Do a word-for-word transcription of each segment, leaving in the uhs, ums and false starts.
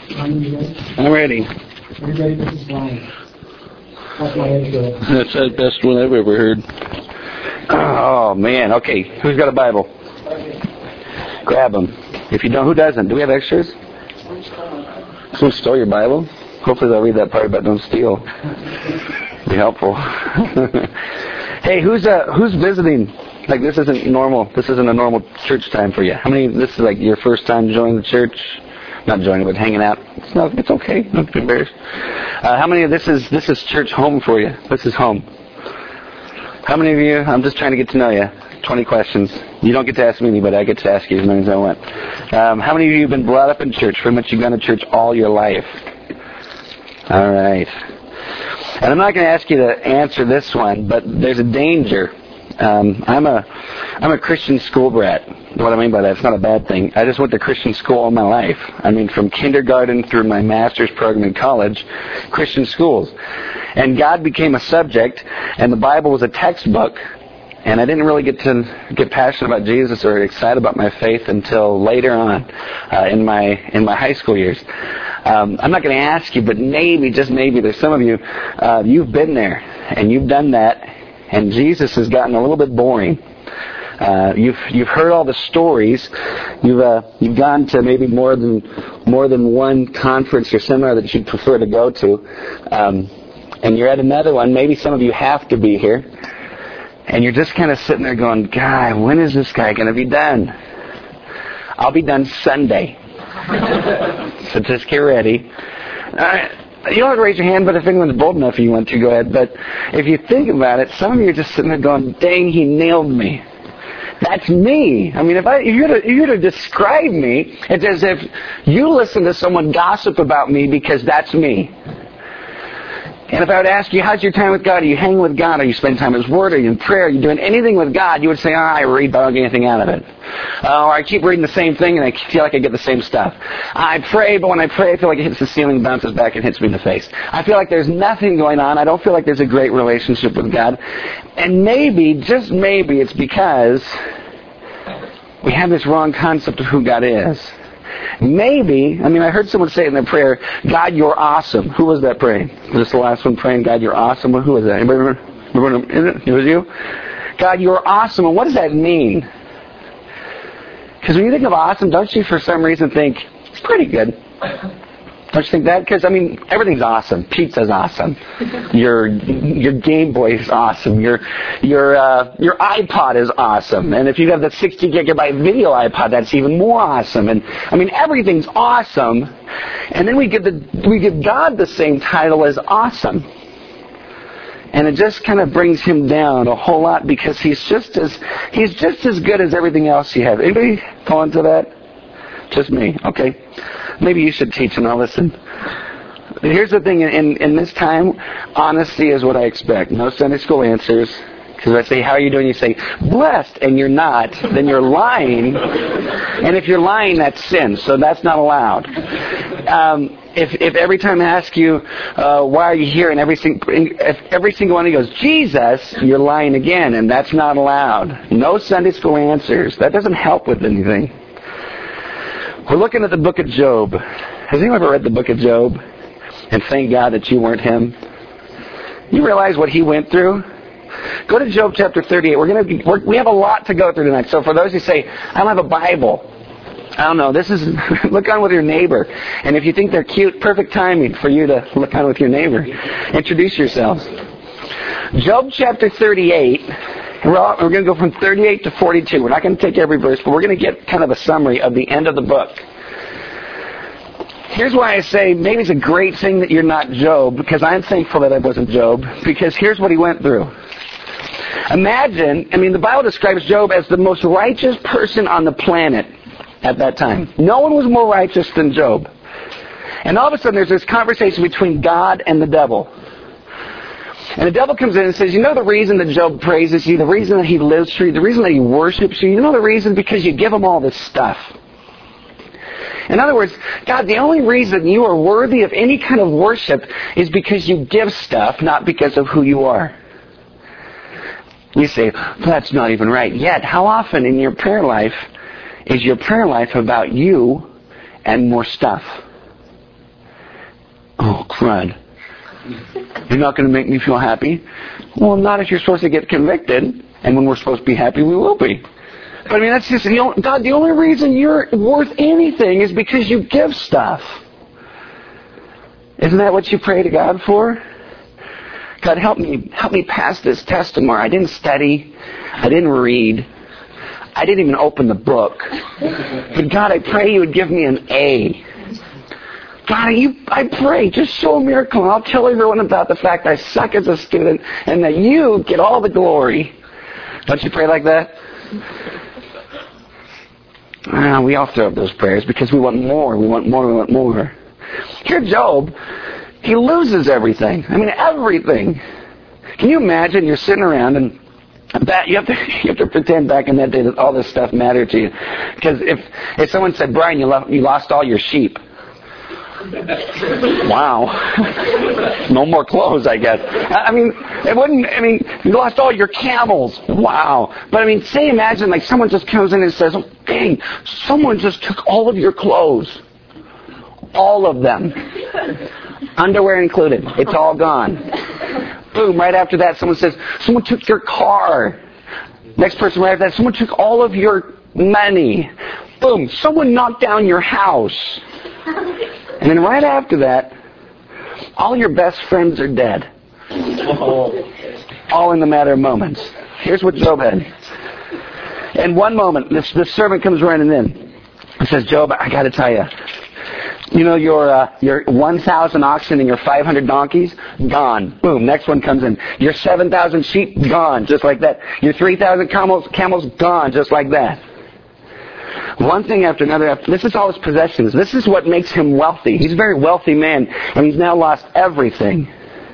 I'm ready. Are you ready? This is Brian. That's my intro. That's the best one I've ever heard. Oh, man. Okay, who's got a Bible? Grab them. If you don't, who doesn't? Do we have extras? Someone stole your Bible? Hopefully they'll read that part about don't steal. Be helpful. Hey, who's uh, who's visiting? Like, this isn't normal. This isn't a normal church time for you. How many? This is like your first time joining the church? Not joining, but hanging out. It's not. It's okay. Don't be embarrassed. Uh, how many of this is this is church home for you? This is home. How many of you? I'm just trying to get to know you. Twenty questions. You don't get to ask me any, but I get to ask you as many as I want. Um, how many of you have been brought up in church? Pretty much you've gone to church all your life. All right. And I'm not going to ask you to answer this one, but there's a danger. Um, I'm a I'm a Christian school brat. What I mean by that, it's not a bad thing. I just went to Christian school all my life. I mean, from kindergarten through my master's program in college, Christian schools. And God became a subject, and the Bible was a textbook. And I didn't really get to get passionate about Jesus or excited about my faith until later on uh, in my in my high school years. Um, I'm not going to ask you, but maybe, just maybe, there's some of you, uh, you've been there and you've done that, and Jesus has gotten a little bit boring. Uh, you've you've heard all the stories. You've uh, you've gone to maybe more than more than one conference or seminar that you'd prefer to go to, um, and you're at another one. Maybe some of you have to be here. And you're just kind of sitting there going, God, when is this guy going to be done? I'll be done Sunday. So just get ready. Uh, you don't have to raise your hand, but if anyone's bold enough you want to, go ahead. But if you think about it, some of you are just sitting there going, dang, he nailed me. That's me. I mean, if, I, if, you're to, if you're to describe me, it's as if you listen to someone gossip about me because that's me. And if I would ask you, how's your time with God? Are you hanging with God? Are you spending time in His Word? Are you in prayer? Are you doing anything with God? You would say, oh, I read, but I don't get anything out of it. Uh, or I keep reading the same thing, and I feel like I get the same stuff. I pray, but when I pray, I feel like it hits the ceiling, bounces back, and hits me in the face. I feel like there's nothing going on. I don't feel like there's a great relationship with God. And maybe, just maybe, it's because we have this wrong concept of who God is. Maybe, I mean, I heard someone say in their prayer, God, you're awesome. Who was that praying? Was this the last one praying, God, you're awesome? Who was that? Anybody remember? remember? Is it? It was you? God, you're awesome. And what does that mean? Because when you think of awesome, don't you for some reason think, it's pretty good? Don't you think that? Because, I mean, everything's awesome. Pizza's awesome. Your your Game Boy is awesome. Your your uh, your iPod is awesome. And if you have the sixty gigabyte video iPod, that's even more awesome. And, I mean, everything's awesome. And then we give the we give God the same title as awesome. And it just kind of brings Him down a whole lot because He's just as He's just as good as everything else you have. Anybody fall into that? Just me. Okay. Maybe you should teach and I'll listen. Here's the thing. In, in this time, honesty is what I expect. No Sunday school answers. Because if I say, how are you doing? You say, blessed, and you're not. Then you're lying. And if you're lying, that's sin. So that's not allowed. Um, if, if every time I ask you, uh, why are you here? And every, sing, if every single one of you goes, Jesus, you're lying again. And that's not allowed. No Sunday school answers. That doesn't help with anything. We're looking at the book of Job. Has anyone ever read the book of Job? And thank God that you weren't him. You realize what he went through? Go to Job chapter thirty-eight. We're going to we're, we have a lot to go through tonight. So for those who say, I don't have a Bible, I don't know. This is look on with your neighbor. And if you think they're cute, perfect timing for you to look on with your neighbor. Introduce yourselves. Job chapter thirty-eight. We're, all, we're going to go from thirty-eight to forty-two. We're not going to take every verse, but we're going to get kind of a summary of the end of the book. Here's why I say maybe it's a great thing that you're not Job, because I'm thankful that I wasn't Job, because here's what he went through. Imagine, I mean, the Bible describes Job as the most righteous person on the planet at that time. No one was more righteous than Job. And all of a sudden there's this conversation between God and the devil. And the devil comes in and says, you know the reason that Job praises you, the reason that he lives for you, the reason that he worships you, you know the reason? Because you give him all this stuff. In other words, God, the only reason you are worthy of any kind of worship is because you give stuff, not because of who you are. You say, well, that's not even right. Yet, how often in your prayer life is your prayer life about you and more stuff? crud. You're not going to make me feel happy? Well, not if you're supposed to get convicted. And when we're supposed to be happy, we will be. But I mean, that's just, you know, God, the only reason you're worth anything is because you give stuff. Isn't that what you pray to God for? God, help me, help me pass this test tomorrow. I didn't study. I didn't read. I didn't even open the book. But God, I pray you would give me an A. God, you, I pray, just show a miracle. And I'll tell everyone about the fact I suck as a student and that you get all the glory. Don't you pray like that? Ah, we all throw up those prayers because we want more, we want more, we want more. Here Job, he loses everything. I mean, everything. Can you imagine you're sitting around and that you have to you have to pretend back in that day that all this stuff mattered to you. Because if, if someone said, Brian, you, left, you lost all your sheep. Wow. No more clothes, I guess. I mean, it wouldn't, I mean, you lost all your camels. Wow. But I mean, say, imagine, like, someone just comes in and says, hey, someone just took all of your clothes. All of them. Underwear included. It's all gone. Boom, right after that, someone says, someone took your car. Next person right after that, someone took all of your money. Boom, someone knocked down your house. And then right after that, all your best friends are dead. All in the matter of moments. Here's what Job had. In one moment, this, this servant comes running in. He says, Job, I got to tell you, you know your uh, your one thousand oxen and your five hundred donkeys? Gone. Boom, next one comes in. Your seven thousand sheep? Gone, just like that. Your three thousand camels, camels? Gone, just like that. One thing after another. After, this is all his possessions. This is what makes him wealthy. He's a very wealthy man, and he's now lost everything.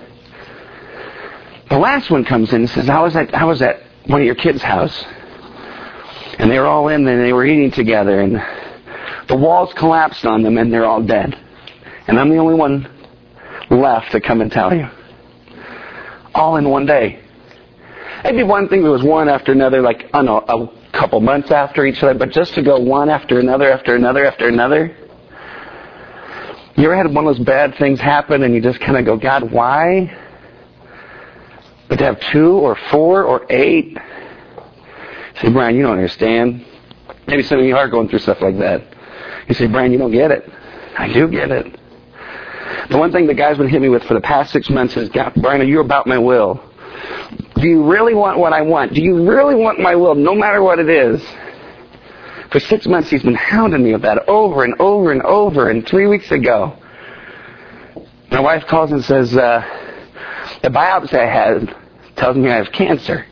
The last one comes in and says, I was at, I was at one of your kids' house. And they were all in and they were eating together, and the walls collapsed on them and they're all dead. And I'm the only one left to come and tell you. All in one day. It'd be one thing if it was one after another, like, I don't know, a couple months after each other, but just to go one after another, after another, after another. You ever had one of those bad things happen and you just kind of go, God, why? But to have two or four or eight? Say, Brian, you don't understand. Maybe some of you are going through stuff like that. You say, Brian, you don't get it. I do get it. The one thing the guy's been hitting me with for the past six months is, God, Brian, are you about my will? Do you really want what I want? Do you really want my will, no matter what it is? For six months, he's been hounding me with that over and over and over. And three weeks ago, my wife calls and says, uh, the biopsy I had tells me I have cancer.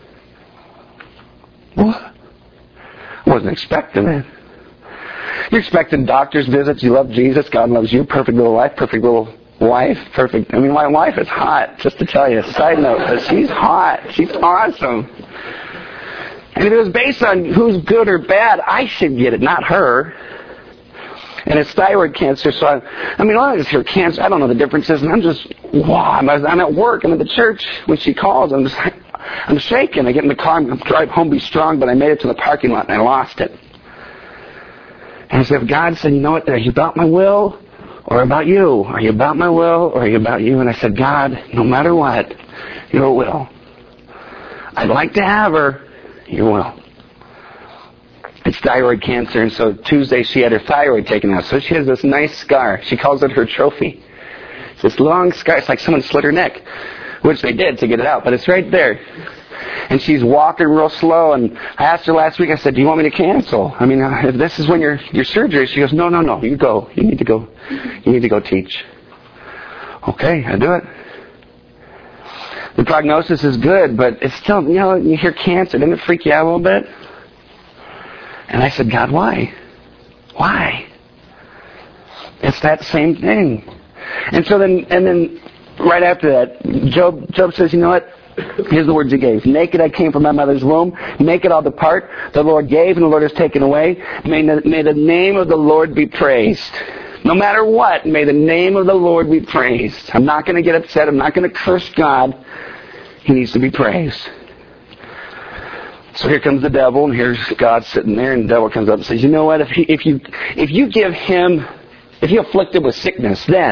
What? I wasn't expecting it. You're expecting doctor's visits. You love Jesus. God loves you. Perfect little life. Perfect little wife. Perfect. I mean, my wife is hot, just to tell you. Side note, but she's hot. She's awesome. And if it was based on who's good or bad, I should get it, not her. And it's thyroid cancer, so I, I mean, I just hear cancer. I don't know the differences, and I'm just, wow. I'm, I'm at work. I'm at the church. When she calls, I'm just like, I'm shaking. I get in the car. I'm going to drive home, be strong, but I made it to the parking lot, and I lost it. And I said, God said, you know what? Are you about my will or about you? Are you about my will or are you about you? And I said, God, no matter what, your will. I'd like to have her. Your will. It's thyroid cancer, and so Tuesday she had her thyroid taken out. So she has this nice scar. She calls it her trophy. It's this long scar. It's like someone slit her neck, which they did to get it out, but it's right there. And she's walking real slow, and I asked her last week, I said, do you want me to cancel? I mean, if this is when your your surgery, she goes, no, no, no, you go. You need to go. You need to go teach. Okay, I do it. The prognosis is good, but it's still, you know, you hear cancer, doesn't it freak you out a little bit? And I said, God, why? Why? It's that same thing. And so then, and then right after that, Job, Job says, you know what? Here's the words he gave. Naked I came from my mother's womb. Naked I'll depart. The Lord gave and the Lord has taken away. May the, may the name of the Lord be praised. No matter what, may the name of the Lord be praised. I'm not going to get upset. I'm not going to curse God. He needs to be praised. So here comes the devil, and here's God sitting there, and the devil comes up and says, you know what? If, he, if you if you give him, if you afflict him with sickness, then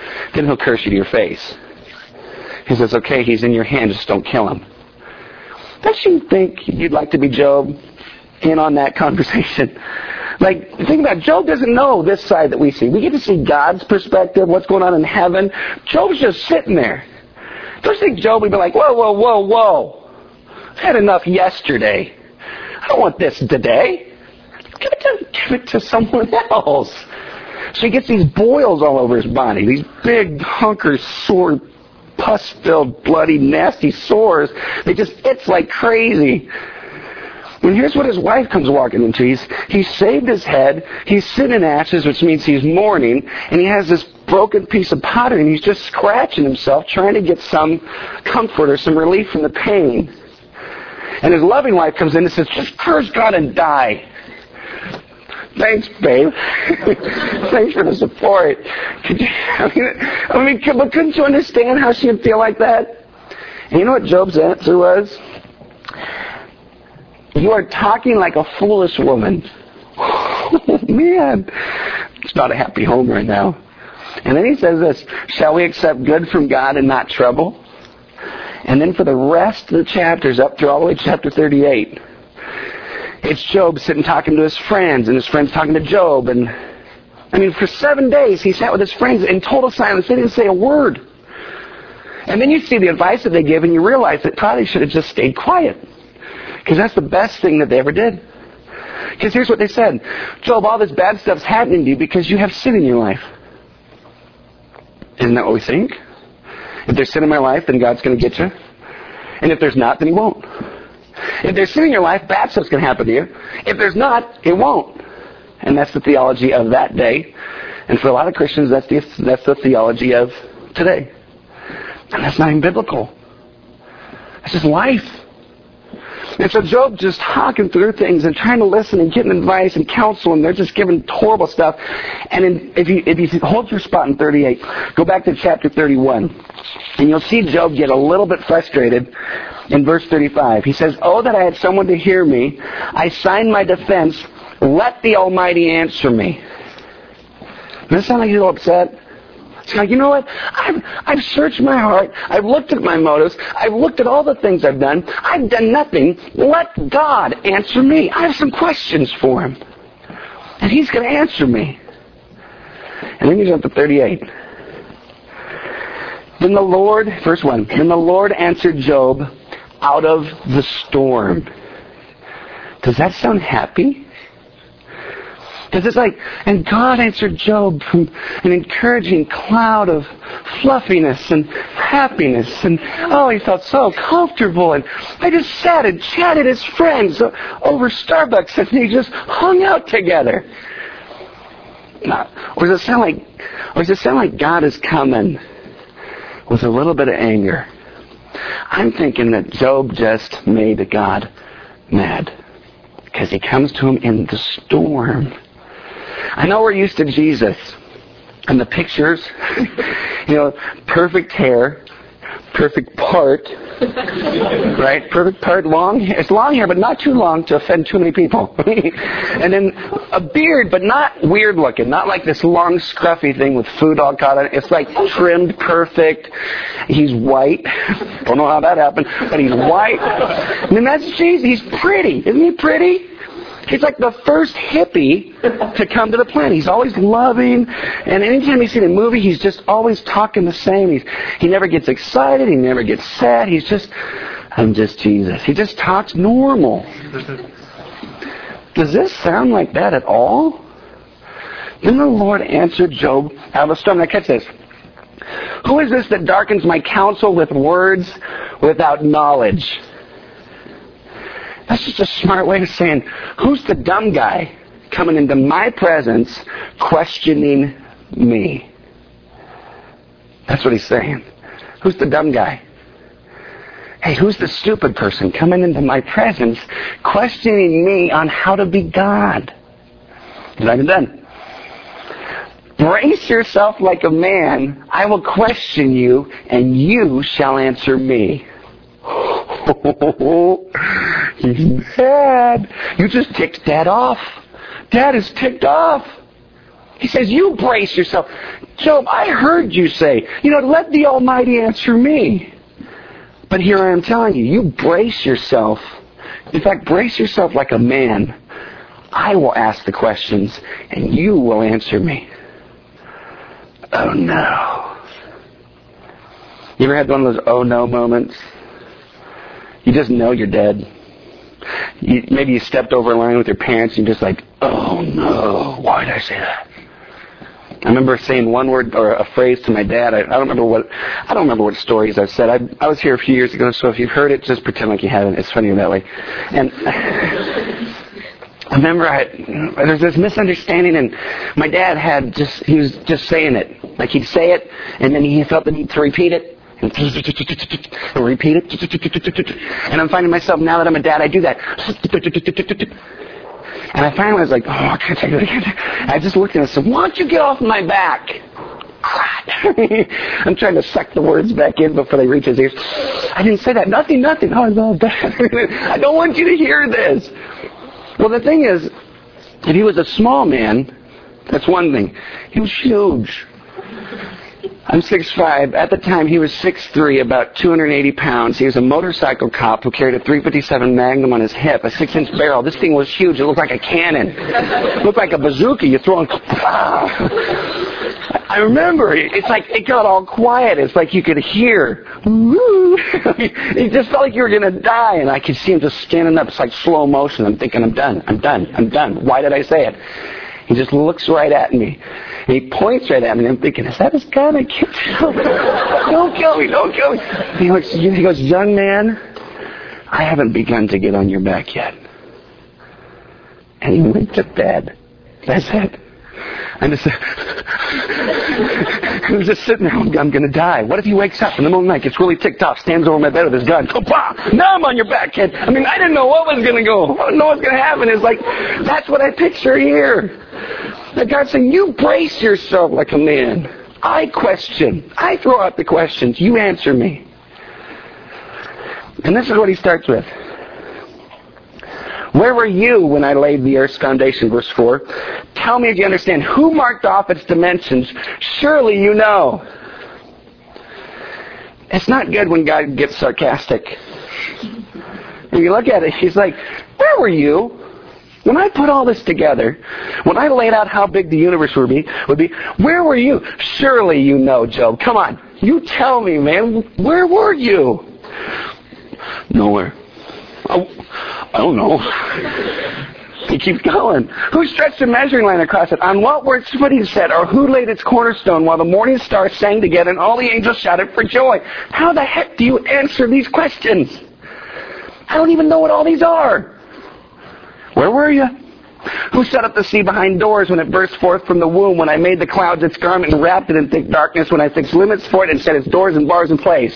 then he'll curse you to your face. He says, okay, he's in your hand, just don't kill him. Don't you think you'd like to be Job in on that conversation? Like, think about it. Job doesn't know this side that we see. We get to see God's perspective, what's going on in heaven. Job's just sitting there. Don't you think Job would be like, whoa, whoa, whoa, whoa. I had enough yesterday. I don't want this today. Give it to, give it to someone else. So he gets these boils all over his body, these big hunkers, sore, pus-filled, bloody, nasty sores. They just itch like crazy. And here's what his wife comes walking into. He's, he's shaved his head. He's sitting in ashes, which means he's mourning. And he has this broken piece of pottery, and he's just scratching himself, trying to get some comfort or some relief from the pain. And his loving wife comes in and says, just curse God and die. Thanks, babe. Thanks for the support. Could you, I mean, I mean, but couldn't you understand how she would feel like that? And you know what Job's answer was? You are talking like a foolish woman. Oh, man. It's not a happy home right now. And then he says this, shall we accept good from God and not trouble? And then for the rest of the chapters, up through all the way to chapter thirty-eight, it's Job sitting talking to his friends, and his friends talking to Job. And I mean, for seven days, he sat with his friends in total silence. They didn't say a word. And then you see the advice that they give, and you realize that probably should have just stayed quiet. Because that's the best thing that they ever did. Because here's what they said. Job, all this bad stuff's happening to you because you have sin in your life. Isn't that what we think? If there's sin in my life, then God's going to get you. And if there's not, then He won't. If there's sin in your life, bad stuff's going to happen to you. If there's not, it won't. And that's the theology of that day. And for a lot of Christians, that's the, that's the theology of today. And that's not even biblical. That's just life. And so Job just talking through things and trying to listen and getting advice and counsel, and they're just giving horrible stuff. And in, if you if you hold your spot in thirty-eight, go back to chapter thirty-one, and you'll see Job get a little bit frustrated in verse thirty-five. He says, oh, that I had someone to hear me. I signed my defense. Let the Almighty answer me. Does that sound like you're a little upset? It's like, you know what? I've, I've searched my heart. I've looked at my motives. I've looked at all the things I've done. I've done nothing. Let God answer me. I have some questions for Him. And He's going to answer me. And then you jump to thirty-eight. Then the Lord, verse one, then the Lord answered Job out of the storm. Does that sound happy? Because it's like, and God answered Job from an encouraging cloud of fluffiness and happiness. And, oh, he felt so comfortable. And I just sat and chatted as friends over Starbucks, and they just hung out together. Or does it sound like, or does it sound like God is coming with a little bit of anger? I'm thinking that Job just made God mad. Because he comes to him in the storm. I know we're used to Jesus and the pictures, you know, perfect hair, perfect part, right? Perfect part, long hair. It's long hair, but not too long to offend too many people. And then a beard, but not weird looking, not like this long scruffy thing with food all caught on it. It's like trimmed perfect. He's white. Don't know how that happened, but he's white. I mean, that's Jesus. He's pretty. Isn't he pretty? He's like the first hippie to come to the planet. He's always loving, and anytime you see the movie, he's just always talking the same. He's, he never gets excited. He never gets sad. He's just, I'm just Jesus. He just talks normal. Does this sound like that at all? Then the Lord answered Job out of a storm. Now catch this. Who is this that darkens my counsel with words without knowledge? That's just a smart way of saying, who's the dumb guy coming into my presence questioning me? That's what he's saying. Who's the dumb guy? Hey, who's the stupid person coming into my presence questioning me on how to be God? He's not even done. Brace yourself like a man. I will question you, and you shall answer me. Oh, he's mad. You just ticked Dad off. Dad is ticked off. He says, you brace yourself. Job, I heard you say, you know, let the Almighty answer me. But here I am telling you, you brace yourself. In fact, brace yourself like a man. I will ask the questions, and you will answer me. Oh, no. You ever had one of those oh, no moments? You just know you're dead. You, maybe you stepped over a line with your parents, and you're just like, oh, no, why did I say that? I remember saying one word or a phrase to my dad. I, I don't remember what I don't remember what stories I've said. I, I was here a few years ago, so if you've heard it, just pretend like you haven't. It's funnier that way. And I remember I, there's this misunderstanding, and my dad had just he was just saying it. Like he'd say it, and then he felt the need to repeat it. And repeat it. And I'm finding myself, now that I'm a dad, I do that. And I finally was like, oh, I can't take it. I just looked at him and said, why don't you get off my back? I'm trying to suck the words back in before they reach his ears. I didn't say that. Nothing, nothing. Oh, I love that. I don't want you to hear this. Well, the thing is, if he was a small man, that's one thing. He was huge. I'm six five. At the time, he was six three, about two hundred eighty pounds. He was a motorcycle cop who carried a three fifty-seven Magnum on his hip, a six-inch barrel. This thing was huge. It looked like a cannon. It looked like a bazooka. You throw it. I remember. It's like it got all quiet. It's like you could hear. It just felt like you were going to die, and I could see him just standing up. It's like slow motion. I'm thinking, I'm done. I'm done. I'm done. Why did I say it? He just looks right at me. And he points right at me. And I'm thinking, is that his gun? I can't tell. Don't kill me. Don't kill me. He looks, he goes, young man, I haven't begun to get on your back yet. And he went to bed. That's it. I'm just, he was just sitting there. I'm, I'm going to die. What if he wakes up in the middle of the night, gets really ticked off, stands over my bed with his gun. Ka-pow! Now I'm on your back, kid. I mean, I didn't know what was going to go. I didn't know what was going to happen. It's like, that's what I picture here. That God's saying, you brace yourself like a man. I question. I throw out the questions. You answer me. And this is what he starts with. Where were you when I laid the earth's foundation? Verse four. Tell me if you understand. Who marked off its dimensions? Surely you know. It's not good when God gets sarcastic. When you look at it, he's like, where were you when I put all this together? When I laid out how big the universe would be, would be, where were you? Surely you know, Job. Come on. You tell me, man. Where were you? Nowhere. Oh, I don't know. He keeps going. Who stretched a measuring line across it? On what were its footing set? Or who laid its cornerstone while the morning stars sang together and all the angels shouted for joy? How the heck do you answer these questions? I don't even know what all these are. Where were you? Who set up the sea behind doors when it burst forth from the womb? When I made the clouds its garment and wrapped it in thick darkness? When I fixed limits for it and set its doors and bars in place?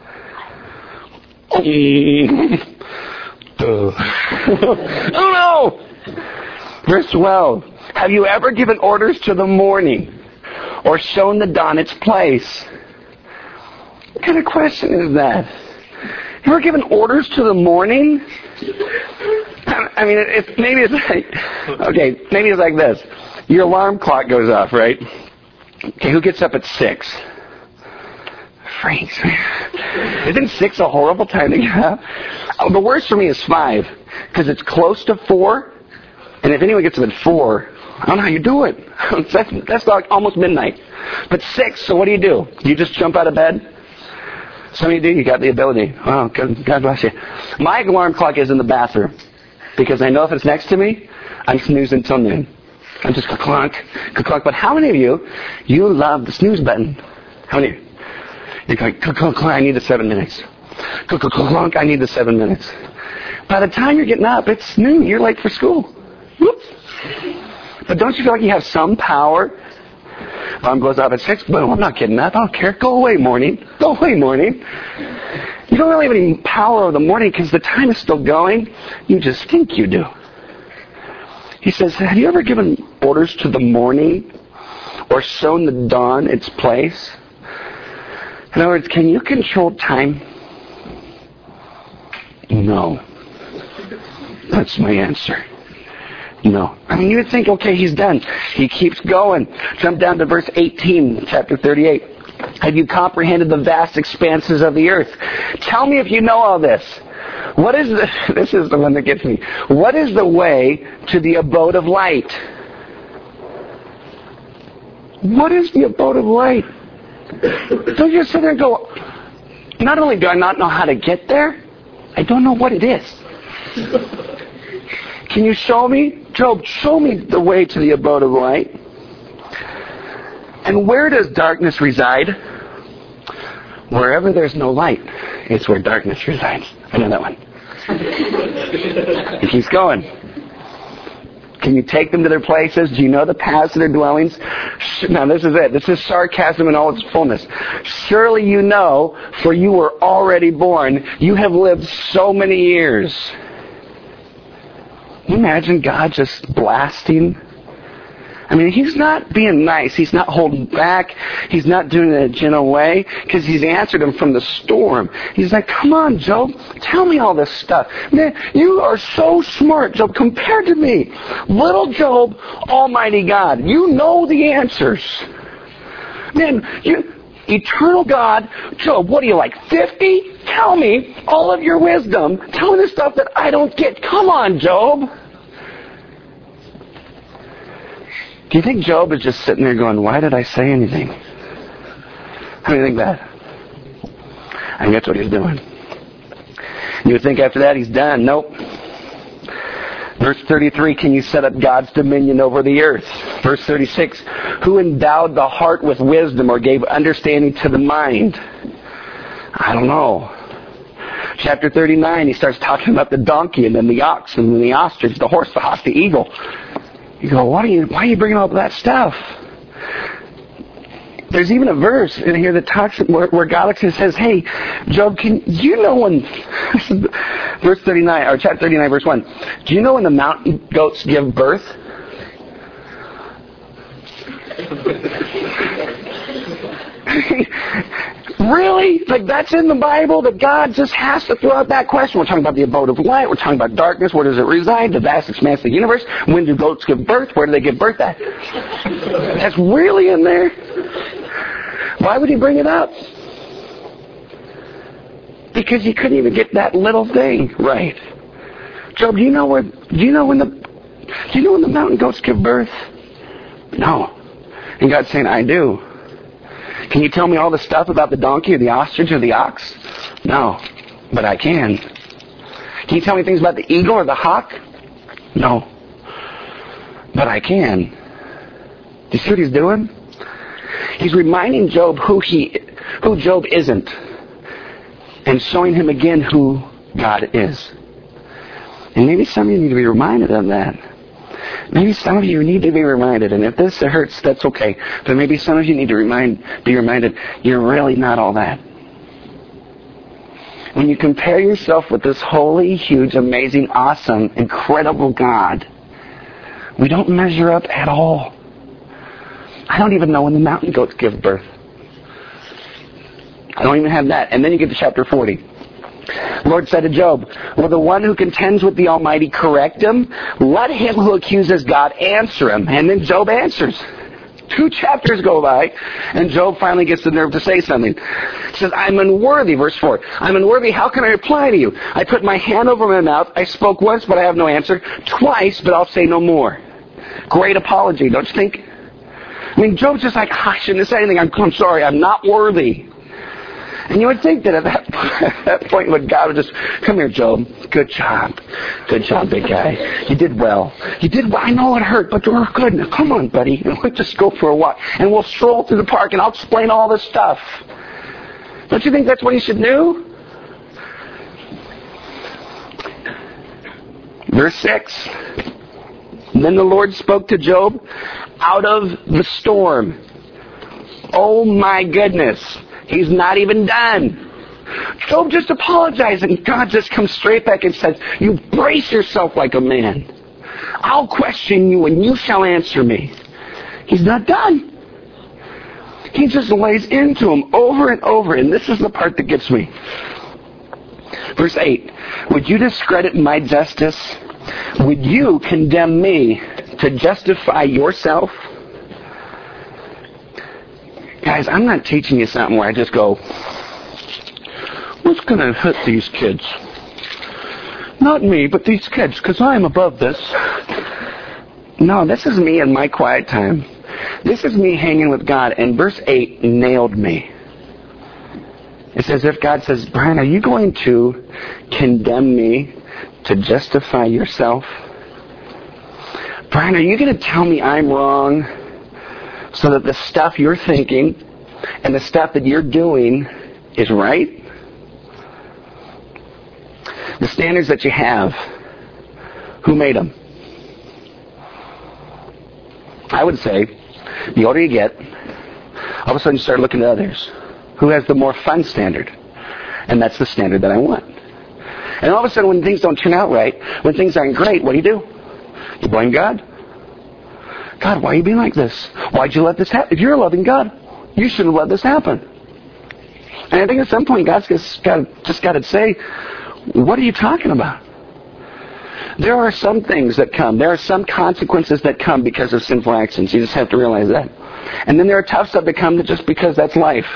Oh no! Verse twelve. Have you ever given orders to the morning or shown the dawn its place? What kind of question is that? You ever given orders to the morning? I mean, it's, maybe it's like, okay, maybe it's like this. Your alarm clock goes off, right? Okay, who gets up at six? Franks. Isn't six a horrible time to get up? Oh, the worst for me is five, because it's close to four, and if anyone gets up at four, I don't know how you do it. That's, that's like almost midnight. But six, so what do you do? You just jump out of bed? Some of you do, you got the ability. Oh, God, God bless you. My alarm clock is in the bathroom, because I know if it's next to me, I'm snoozing until noon. I'm just ka-clunk, ka-clunk. But how many of you, you love the snooze button? How many of you? You're going, ka-clunk, I need the seven minutes. Ka-clunk, I need the seven minutes. By the time you're getting up, it's noon. You're late for school. Whoops. But don't you feel like you have some power? Alarm goes off at six. Boom, I'm not getting up. I don't care. Go away, morning. Go away, morning. You don't really have any power over the morning because the time is still going. You just think you do. He says, have you ever given orders to the morning or shown the dawn its place? In other words, can you control time? No. That's my answer. No. I mean, you would think, okay, he's done. He keeps going. Jump down to verse eighteen, chapter thirty-eight. Have you comprehended the vast expanses of the earth? Tell me if you know all this. What is the, this is the one that gets me. What is the way to the abode of light? What is the abode of light? Don't you sit there and go, not only do I not know how to get there, I don't know what it is. Can you show me? Job, show me the way to the abode of light. And where does darkness reside? Wherever there's no light, it's where darkness resides. I know that one. It keeps going. Can you take them to their places? Do you know the paths of their dwellings? Now this is it. This is sarcasm in all its fullness. Surely you know, for you were already born. You have lived so many years. Can you imagine God just blasting? I mean, he's not being nice. He's not holding back. He's not doing it in a gentle way because he's answered him from the storm. He's like, come on, Job. Tell me all this stuff. Man, you are so smart, Job, compared to me. Little Job, almighty God. You know the answers. Man, you, eternal God, Job, what are you, like fifty? Tell me all of your wisdom. Tell me the stuff that I don't get. Come on, Job. Do you think Job is just sitting there going, why did I say anything? How do you think that? I think that's what he's doing. You would think after that he's done. Nope. Verse thirty-three, can you set up God's dominion over the earth? Verse thirty-six, who endowed the heart with wisdom or gave understanding to the mind? I don't know. Chapter thirty-nine, he starts talking about the donkey and then the ox and then the ostrich, the horse, the hawk, the eagle. You go, why are you, why are you bringing all that stuff? There's even a verse in here that talks where, where God looks and says, hey, Job, can you know when, verse thirty-nine, or chapter thirty-nine, verse one, do you know when the mountain goats give birth? Really? Like that's in the Bible that God just has to throw out that question? We're talking about the abode of light. We're talking about darkness. Where does it reside? The vast expanse of the universe. When do goats give birth? Where do they give birth at? That's really in there? Why would he bring it up? Because he couldn't even get that little thing right. Job, do you know where? Do you know when the? Do you know when the mountain goats give birth? No. And God's saying, I do. Can you tell me all the stuff about the donkey or the ostrich or the ox? No, but I can. Can you tell me things about the eagle or the hawk? No, but I can. Do you see what he's doing? He's reminding Job who he, who Job isn't, and showing him again who God is. And maybe some of you need to be reminded of that. Maybe some of you need to be reminded, and if this hurts, that's okay. But maybe some of you need to remind, be reminded, you're really not all that. When you compare yourself with this holy, huge, amazing, awesome, incredible God, we don't measure up at all. I don't even know when the mountain goats give birth. I don't even have that. And then you get to chapter forty. The Lord said to Job, will the one who contends with the Almighty correct him? Let him who accuses God answer him. And then Job answers. Two chapters go by, and Job finally gets the nerve to say something. He says, I'm unworthy, verse four. I'm unworthy, how can I reply to you? I put my hand over my mouth. I spoke once, but I have no answer. Twice, but I'll say no more. Great apology, don't you think? I mean, Job's just like, I shouldn't have said anything. I'm, I'm sorry, I'm not worthy. And you would think that at that, at that point, when God would just, come here, Job. Good job. Good job, big guy. You did well. You did well. I know it hurt, but you're good. Now, come on, buddy. Let's just go for a walk. And we'll stroll through the park, and I'll explain all this stuff. Don't you think that's what he should do? Verse six. And then the Lord spoke to Job out of the storm. Oh, my goodness. He's not even done. Job just apologized, and God just comes straight back and says, you brace yourself like a man. I'll question you, and you shall answer me. He's not done. He just lays into him over and over, and this is the part that gets me. Verse eight, would you discredit my justice would you condemn me to justify yourself? Guys, I'm not teaching you something where I just go, what's going to hit these kids? Not me, but these kids, because I'm above this. No, this is me in my quiet time. This is me hanging with God. And verse eight nailed me. It's as if God says, Brian, are you going to condemn me to justify yourself? Brian, are you going to tell me I'm wrong so that the stuff you're thinking and the stuff that you're doing is right? The standards that you have, who made them? I would say, the older you get, all of a sudden you start looking at others. Who has the more fun standard? And that's the standard that I want. And all of a sudden when things don't turn out right, when things aren't great, what do you do? You blame God. God, why are you being like this? Why'd you let this happen? If you're a loving God, you shouldn't have let this happen. And I think at some point God's just got, just got to say, what are you talking about? There are some things that come. There are some consequences that come because of sinful actions. You just have to realize that. And then there are tough stuff that come just because that's life.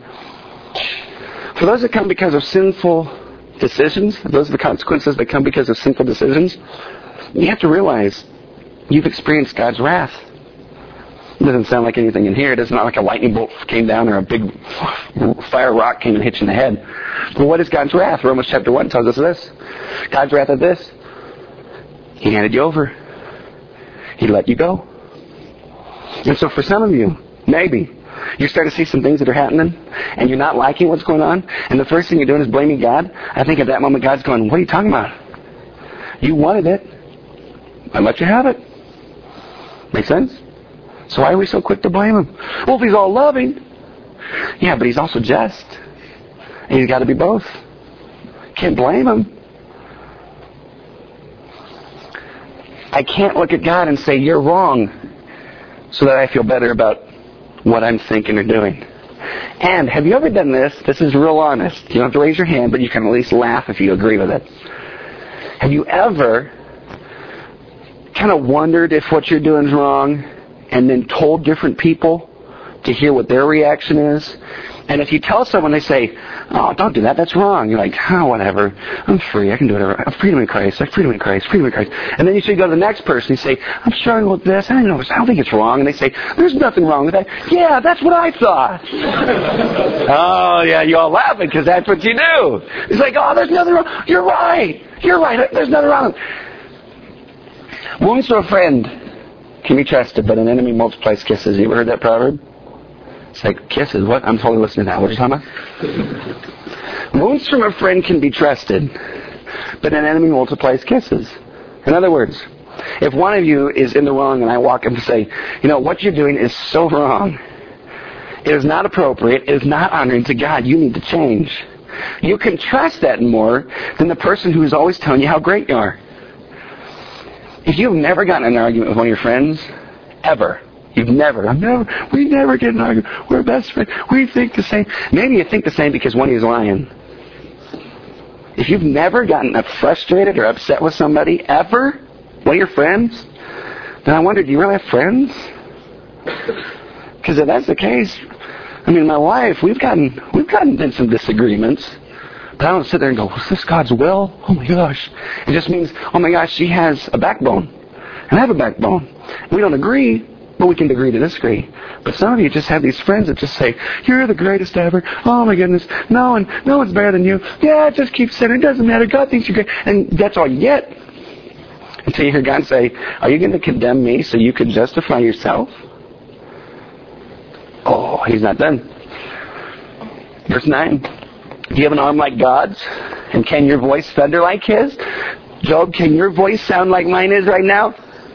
For those that come because of sinful decisions, those are the consequences that come because of sinful decisions, you have to realize you've experienced God's wrath. It doesn't sound like anything in here. It doesn't sound like a lightning bolt came down or a big fire rock came and hit you in the head. But what is God's wrath? Romans chapter one tells us this. God's wrath is this. He handed you over. He let you go. And so for some of you, maybe, you're starting to see some things that are happening, and you're not liking what's going on, and the first thing you're doing is blaming God. I think at that moment God's going, what are you talking about? You wanted it. I let you have it. Make sense? So why are we so quick to blame Him? Well, if He's all loving. Yeah, but He's also just. And He's got to be both. Can't blame Him. I can't look at God and say, you're wrong, so that I feel better about what I'm thinking or doing. And have you ever done this? This is real honest. You don't have to raise your hand, but you can at least laugh if you agree with it. Have you ever kind of wondered if what you're doing is wrong and then told different people to hear what their reaction is? And if you tell someone, they say, oh, don't do that, that's wrong. You're like, oh, whatever. I'm free. I can do whatever. I'm freedom in Christ. I'm freedom in Christ. Freedom in Christ. And then you should go to the next person and say, I'm struggling with this. I don't know. I don't think it's wrong. And they say, there's nothing wrong with that. Yeah, that's what I thought. Oh, yeah, you all laughing because that's what you do. It's like, oh, there's nothing wrong. You're right. You're right. There's nothing wrong. Wounds to a friend can be trusted, but an enemy multiplies kisses. You ever heard that proverb? It's like, kisses, what? I'm totally listening to that. What are you talking about? Wounds from a friend can be trusted, but an enemy multiplies kisses. In other words, if one of you is in the wrong and I walk up and say, you know, what you're doing is so wrong. It is not appropriate. It is not honoring to God. You need to change. You can trust that more than the person who is always telling you how great you are. If you've never gotten in an argument with one of your friends, ever, You've never, I've never, we never get in an argument. We're best friends. We think the same. Maybe you think the same because one of you is lying. If you've never gotten frustrated or upset with somebody, ever, one of your friends, then I wonder, do you really have friends? Because if that's the case, I mean, in my life, we've gotten, we've gotten in some disagreements. But I don't sit there and go, was this God's will? Oh my gosh. It just means, oh my gosh, she has a backbone. And I have a backbone. We don't agree. But we can agree to disagree. But some of you just have these friends that just say, you're the greatest ever. Oh my goodness. No one, no one's better than you. Yeah, just keep saying it doesn't matter. God thinks you're great. And that's all you get. Until you hear God say, are you going to condemn me so you can justify yourself? Oh, He's not done. Verse nine. Do you have an arm like God's? And can your voice thunder like His? Job, can your voice sound like mine is right now?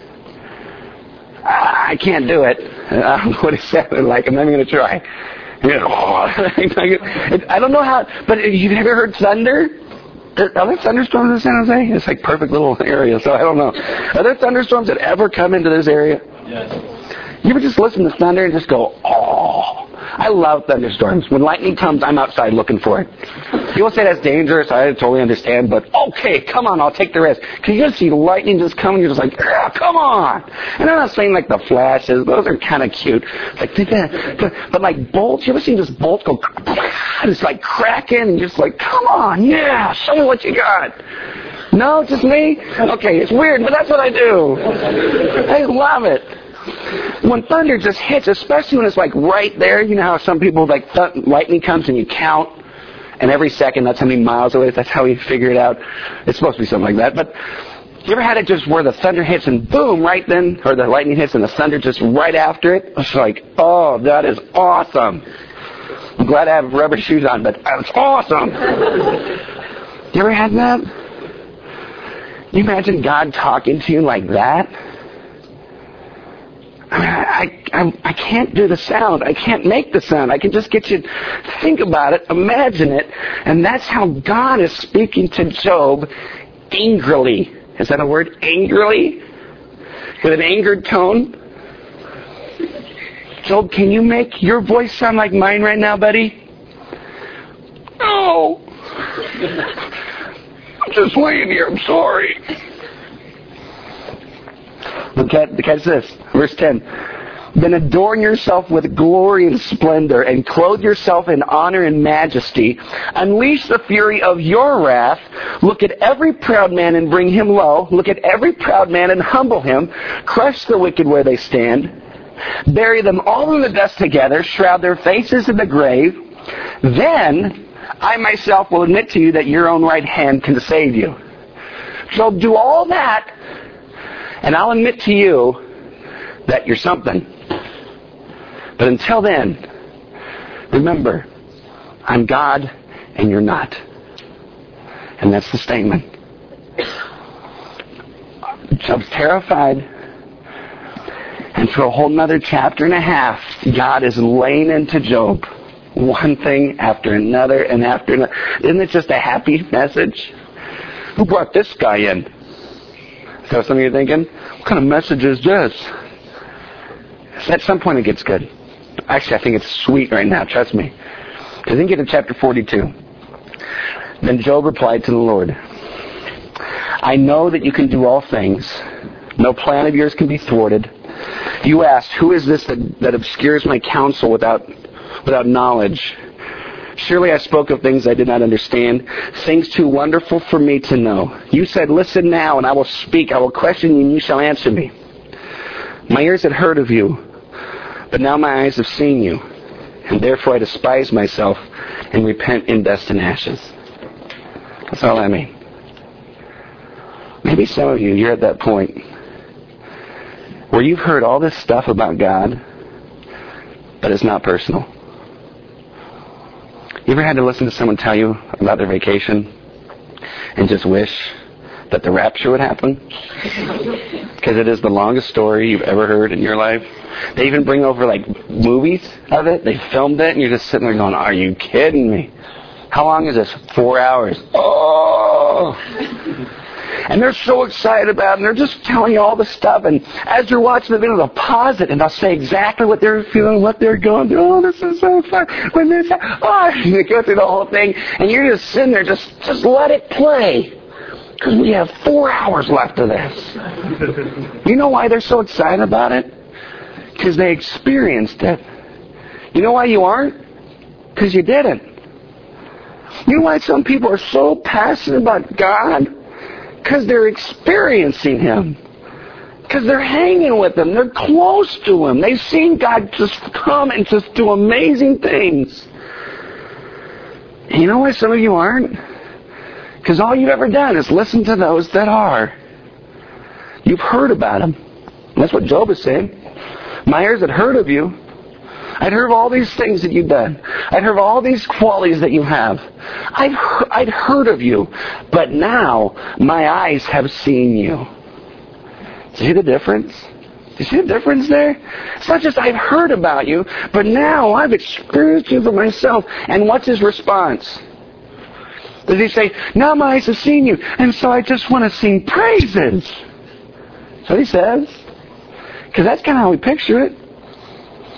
I can't do it. I don't know what it sounded like. I'm not even going to try. I don't know how, but you've ever heard thunder? Are there thunderstorms in San Jose? It's like perfect little area, so I don't know. Are there thunderstorms that ever come into this area? Yes. You ever just listen to thunder and just go, oh. I love thunderstorms. When lightning comes, I'm outside looking for it. People say that's dangerous. I totally understand. But okay, come on, I'll take the risk. Because you just see lightning just coming. You're just like, ah, come on. And I'm not saying like the flashes. Those are kind of cute. Like, but, but like bolts. You ever seen this bolt go, and it's like cracking. And you're just like, come on, yeah, show me what you got. No, just me? Okay, it's weird, but that's what I do. I love it. When thunder just hits, especially when it's like right there, you know how some people, like th- lightning comes and you count, and every second that's how many miles away. That's how you figure it out. It's supposed to be something like that. But you ever had it just where the thunder hits and boom, right then, or the lightning hits and the thunder just right after it? It's like, oh, that is awesome. I'm glad I have rubber shoes on, but that's awesome. You ever had that? Can you imagine God talking to you like that? I mean, I, I, I can't do the sound. I can't make the sound. I can just get you to think about it, imagine it, and that's how God is speaking to Job angrily. Is that a word? Angrily? With an angered tone? Job, can you make your voice sound like mine right now, buddy? No. I'm just laying here. I'm sorry. Look at, catch this. Verse ten. Then adorn yourself with glory and splendor, and clothe yourself in honor and majesty. Unleash the fury of your wrath. Look at every proud man and bring him low. Look at every proud man and humble him. Crush the wicked where they stand. Bury them all in the dust together. Shroud their faces in the grave. Then I myself will admit to you that your own right hand can save you. So do all that, and I'll admit to you that you're something. But until then, remember, I'm God and you're not. And that's the statement. Job's terrified. And for a whole another chapter and a half, God is laying into Job one thing after another and after another. Isn't it just a happy message? Who brought this guy in? Is that what some of you are thinking? What kind of message is this? At some point it gets good. Actually, I think it's sweet right now, trust me. Because then get to chapter forty-two. Then Job replied to the Lord, I know that you can do all things. No plan of yours can be thwarted. You asked, who is this that, that obscures my counsel without without knowledge? Surely I spoke of things I did not understand, things too wonderful for me to know. You said, listen now, and I will speak. I will question you, and you shall answer me. My ears had heard of you, but now my eyes have seen you, and therefore I despise myself and repent in dust and ashes. That's all I mean. Maybe some of you, you're at that point where you've heard all this stuff about God, but it's not personal. You ever had to listen to someone tell you about their vacation and just wish that the rapture would happen? Because it is the longest story you've ever heard in your life. They even bring over like movies of it. They filmed it and you're just sitting there going, are you kidding me? How long is this? Four hours. Oh! And they're so excited about it, and they're just telling you all the stuff. And as you're watching the video, they'll pause it, and they'll say exactly what they're feeling, what they're going through. Oh, this is so fun. When this, oh, and they go through the whole thing, and you're just sitting there, just, just let it play. Because we have four hours left of this. You know why they're so excited about it? Because they experienced it. You know why you aren't? Because you didn't. You know why some people are so passionate about God? Because they're experiencing Him. Because they're hanging with Him. They're close to Him. They've seen God just come and just do amazing things. And you know why some of you aren't? Because all you've ever done is listen to those that are. You've heard about Him. And that's what Job is saying. My ears had heard of you. I'd heard of all these things that you've done. I'd heard of all these qualities that you have. I've he- I'd heard of you. But now, my eyes have seen you. Do you see the difference? Do you see the difference there? It's not just I've heard about you, but now I've experienced you for myself. And what's his response? Does he say, now my eyes have seen you, and so I just want to sing praises? That's what he says. Because that's kind of how we picture it.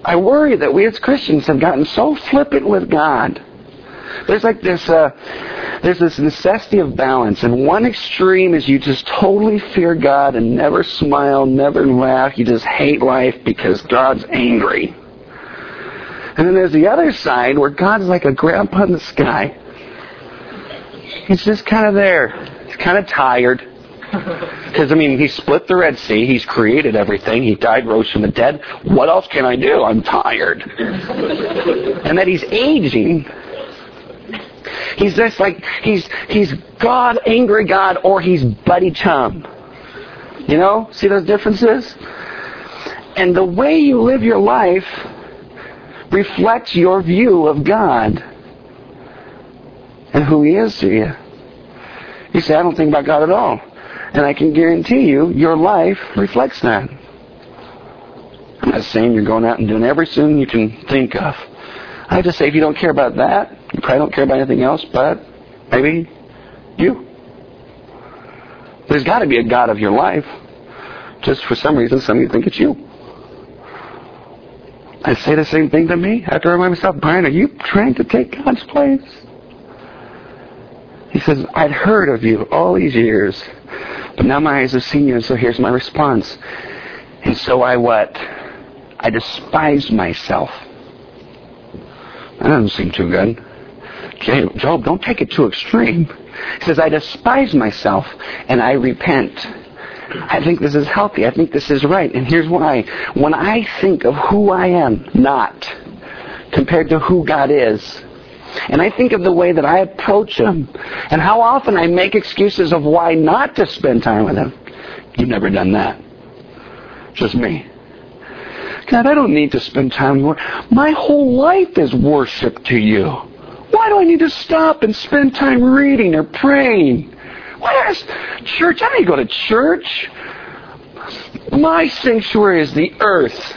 I worry that we as Christians have gotten so flippant with God. There's like this, uh, there's this necessity of balance. And one extreme is you just totally fear God and never smile, never laugh. You just hate life because God's angry. And then there's the other side where God's like a grandpa in the sky. He's just kind of there. He's kind of tired. Because, I mean, he split the Red Sea. He's created everything. He died, rose from the dead. What else can I do? I'm tired. And that he's aging. He's just like, he's he's God, angry God, or he's buddy chum. You know? See those differences? And the way you live your life reflects your view of God and who he is to you. You say, I don't think about God at all. And I can guarantee you, your life reflects that. I'm not saying you're going out and doing every sin you can think of. I just say if you don't care about that, you probably don't care about anything else, but maybe you. There's got to be a God of your life. Just for some reason, some of you think it's you. I say the same thing to me. I have to remind myself, Brian, are you trying to take God's place? He says, I'd heard of you all these years, but now my eyes have seen you, and so here's my response. And so I what? I despise myself. That doesn't seem too good. Job, don't take it too extreme. He says, I despise myself, and I repent. I think this is healthy. I think this is right. And here's why. When I think of who I am not compared to who God is, and I think of the way that I approach him, and how often I make excuses of why not to spend time with him. You've never done that. Just me. God, I don't need to spend time with you. My whole life is worship to you. Why do I need to stop and spend time reading or praying? Why is church? I need to go to church. My sanctuary is the earth.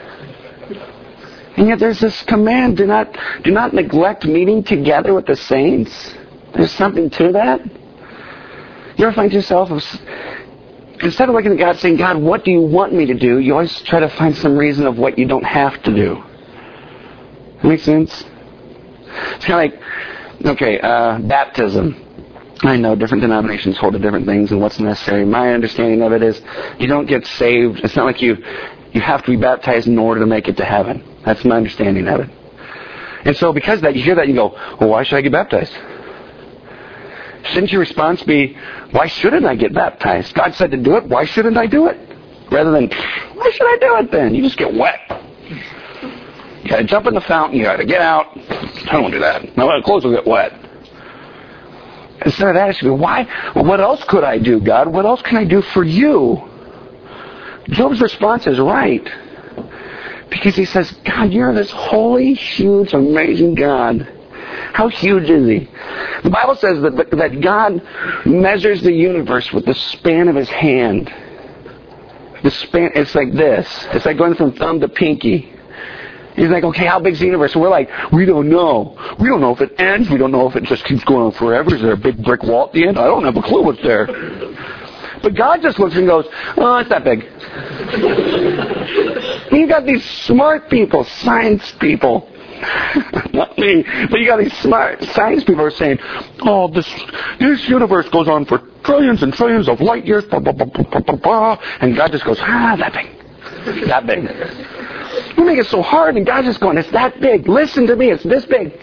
And yet there's this command, do not do not neglect meeting together with the saints. There's something to that. You ever find yourself, instead of looking at God saying, God, what do you want me to do? You always try to find some reason of what you don't have to do. That makes sense? It's kind of like, okay, uh, baptism. I know different denominations hold to different things and what's necessary. My understanding of it is you don't get saved. It's not like you you have to be baptized in order to make it to heaven. That's my understanding of it. And so because of that, you hear that and you go, well, why should I get baptized? Shouldn't your response be, why shouldn't I get baptized? God said to do it, why shouldn't I do it? Rather than, why should I do it then? You just get wet. You gotta jump in the fountain, you gotta get out. I don't want to do that. My clothes will get wet. Instead of that, it should be, why? Well, what else could I do, God? What else can I do for you? Job's response is right. Because he says, God, you're this holy, huge, amazing God. How huge is he? The Bible says that, that God measures the universe with the span of his hand. The span, it's like this. It's like going from thumb to pinky. He's like, okay, how big's the universe? And we're like, we don't know. We don't know if it ends. We don't know if it just keeps going on forever. Is there a big brick wall at the end? I don't have a clue what's there. But God just looks and goes, oh, it's that big. You've got these smart people, science people. Not me. But you got these smart science people who are saying, oh, this this universe goes on for trillions and trillions of light years, blah, blah, blah, blah, blah, blah. And God just goes, ah, that big. That big. You make it so hard, and God's just going, it's that big. Listen to me, it's this big.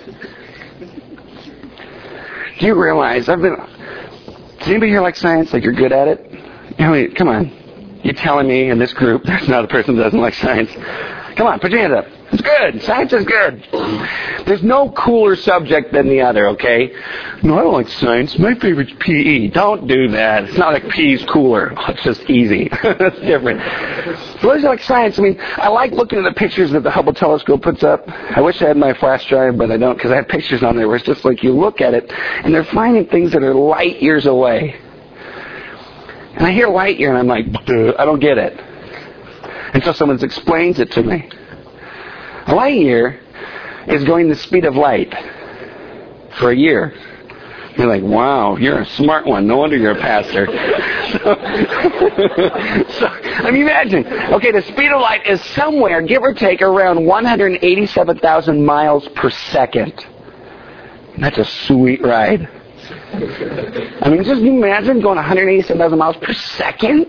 Do you realize, I've been, does anybody here like science, like you're good at it? You know, come on. You're telling me in this group there's not a person who doesn't like science. Come on, put your hand up. It's good. Science is good. There's no cooler subject than the other, okay? No, I don't like science. My favorite's P E. Don't do that. It's not like P E's cooler. It's just easy. That's different. So what is it like science? I mean, I like looking at the pictures that the Hubble telescope puts up. I wish I had my flash drive, but I don't, because I have pictures on there where it's just like you look at it, and they're finding things that are light years away. And I hear light year, and I'm like, duh, I don't get it. Until someone explains it to me. A light year is going the speed of light for a year. You're like, wow, you're a smart one. No wonder you're a pastor. So, so, I mean, imagine. Okay, the speed of light is somewhere, give or take, around one hundred eighty-seven thousand miles per second. That's a sweet ride. I mean, just imagine going one hundred eighty-seven thousand miles per second.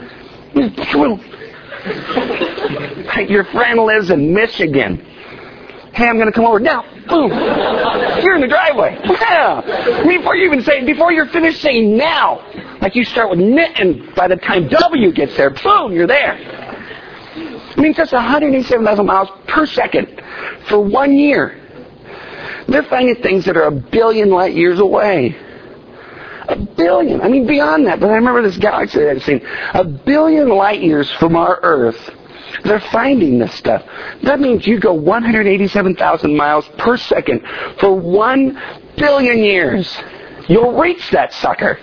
Like your friend lives in Michigan. Hey, I'm going to come over now. Boom. You're in the driveway. Yeah. Before you even say, before you're finished saying now, like you start with N, and by the time W gets there, boom, you're there. I mean, just one hundred eighty-seven thousand miles per second for one year. They're finding things that are a billion light years away. A billion. I mean, beyond that. But I remember this galaxy that I've seen. A billion light years from our Earth. They're finding this stuff. That means you go one hundred eighty-seven thousand miles per second for one billion years. You'll reach that sucker.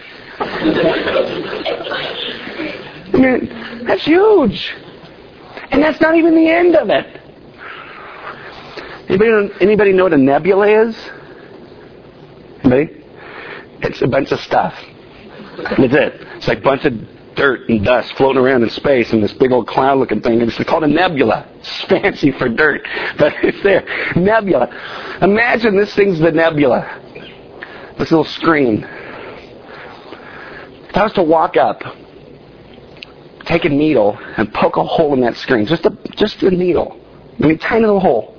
I mean, that's huge. And that's not even the end of it. Anybody, anybody know what a nebula is? Anybody? It's a bunch of stuff. That's it. It's like a bunch of dirt and dust floating around in space in this big old cloud-looking thing. And it's called a nebula. It's fancy for dirt, but it's there. Nebula. Imagine this thing's the nebula. This little screen. If I was to walk up, take a needle, and poke a hole in that screen, just a just a needle, I mean, tiny little hole,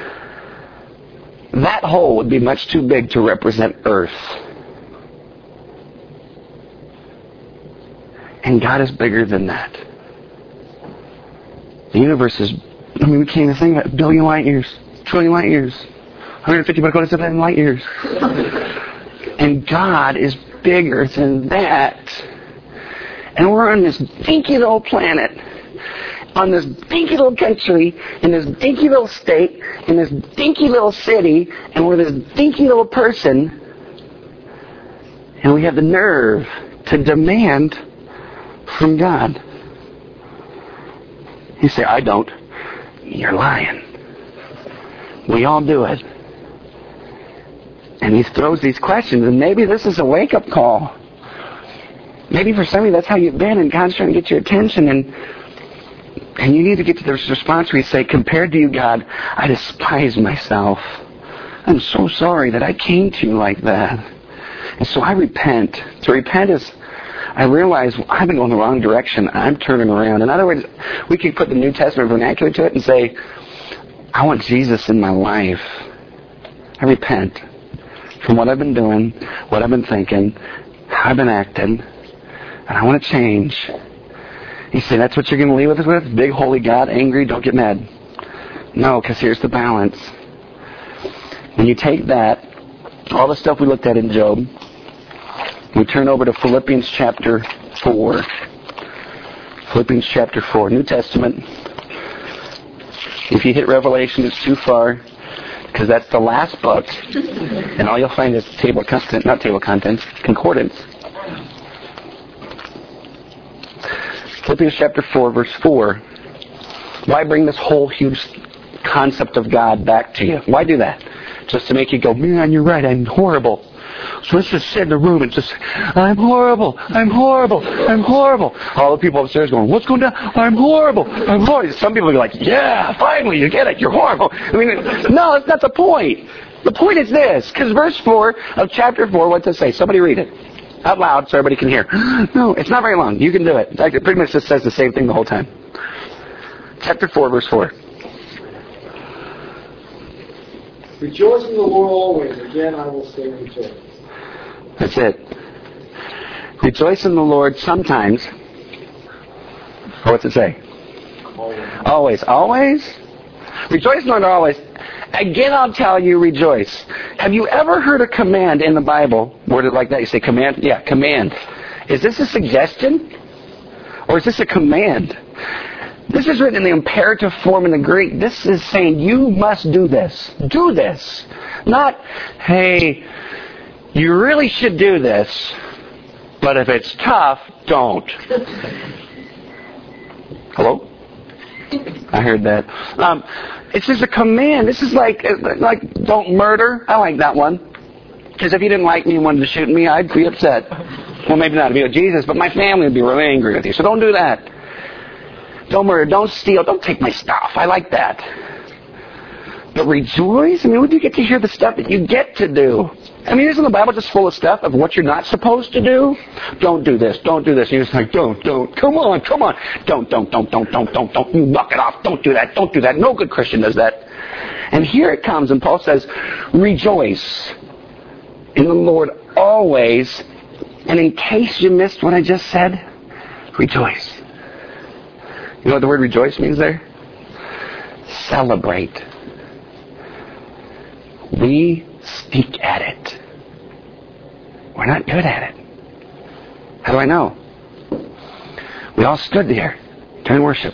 that hole would be much too big to represent Earth. And God is bigger than that. The universe is, I mean, we can't even think about it. A billion light years, trillion light years, one hundred fifty by seven light years. And God is bigger than that. And we're on this dinky little planet, on this dinky little country, in this dinky little state, in this dinky little city, and we're this dinky little person, and we have the nerve to demand from God. You say, I don't. You're lying. We all do it. And he throws these questions, and maybe this is a wake-up call. Maybe for some of you that's how you've been, and God's trying to get your attention, and and you need to get to this response where you say, compared to you, God, I despise myself. I'm so sorry that I came to you like that. And so I repent. To repent is, I realize I've been going the wrong direction. I'm turning around. In other words, we could put the New Testament vernacular to it and say, I want Jesus in my life. I repent from what I've been doing, what I've been thinking, how I've been acting, and I want to change. You say, that's what you're going to leave us with? Big holy God, angry, don't get mad. No, because here's the balance. When you take that, all the stuff we looked at in Job, we turn over to Philippians chapter four. Philippians chapter four, New Testament. If you hit Revelation, it's too far, because that's the last book, and all you'll find is table of contents, not table of contents, concordance. Philippians chapter four, verse four. Why bring this whole huge concept of God back to you? Why do that? Just to make you go, man, you're right, I'm horrible. So let's just sit in the room and just, I'm horrible, I'm horrible, I'm horrible. All the people upstairs going, what's going on? I'm horrible, I'm horrible. Some people are like, yeah, finally, you get it, you're horrible. I mean, no, that's not the point. The point is this, because verse four of chapter four, what does it say? Somebody read it out loud so everybody can hear. No, it's not very long. You can do it. In fact, it pretty much just says the same thing the whole time. Chapter four, verse four. Rejoice in the Lord always. Again, I will say rejoice. That's it. Rejoice in the Lord sometimes. Or what's it say? Always. Always. Always? Rejoice in the Lord always. Again, I'll tell you, rejoice. Have you ever heard a command in the Bible worded like that? You say command? Yeah, command. Is this a suggestion? Or is this a command? This is written in the imperative form in the Greek. This is saying you must do this. Do this. Not, hey, you really should do this, but if it's tough, don't. Hello? I heard that. Um, it's just a command. This is like, like don't murder. I like that one. Because if you didn't like me and wanted to shoot me, I'd be upset. Well, maybe not to be with Jesus, but my family would be really angry with you. So don't do that. Don't murder. Don't steal. Don't take my stuff. I like that. But rejoice? I mean, when do you get to hear the stuff that you get to do? I mean, isn't the Bible just full of stuff of what you're not supposed to do? Don't do this. Don't do this. And you're just like, don't, don't. Come on, come on. Don't, don't, don't, don't, don't, don't, don't. You knock it off. Don't do that. Don't do that. No good Christian does that. And here it comes, and Paul says, rejoice in the Lord always. And in case you missed what I just said, rejoice. You know what the word rejoice means there? Celebrate. We stink at it. We're not good at it. How do I know? We all stood there during worship.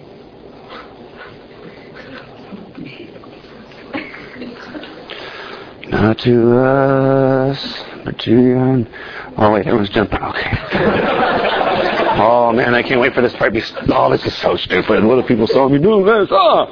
Not to us, but to you. Oh, wait, everyone's jumping. Okay. Oh, man, I can't wait for this part to be... Oh, this is so stupid. What if people saw me doing this? Oh!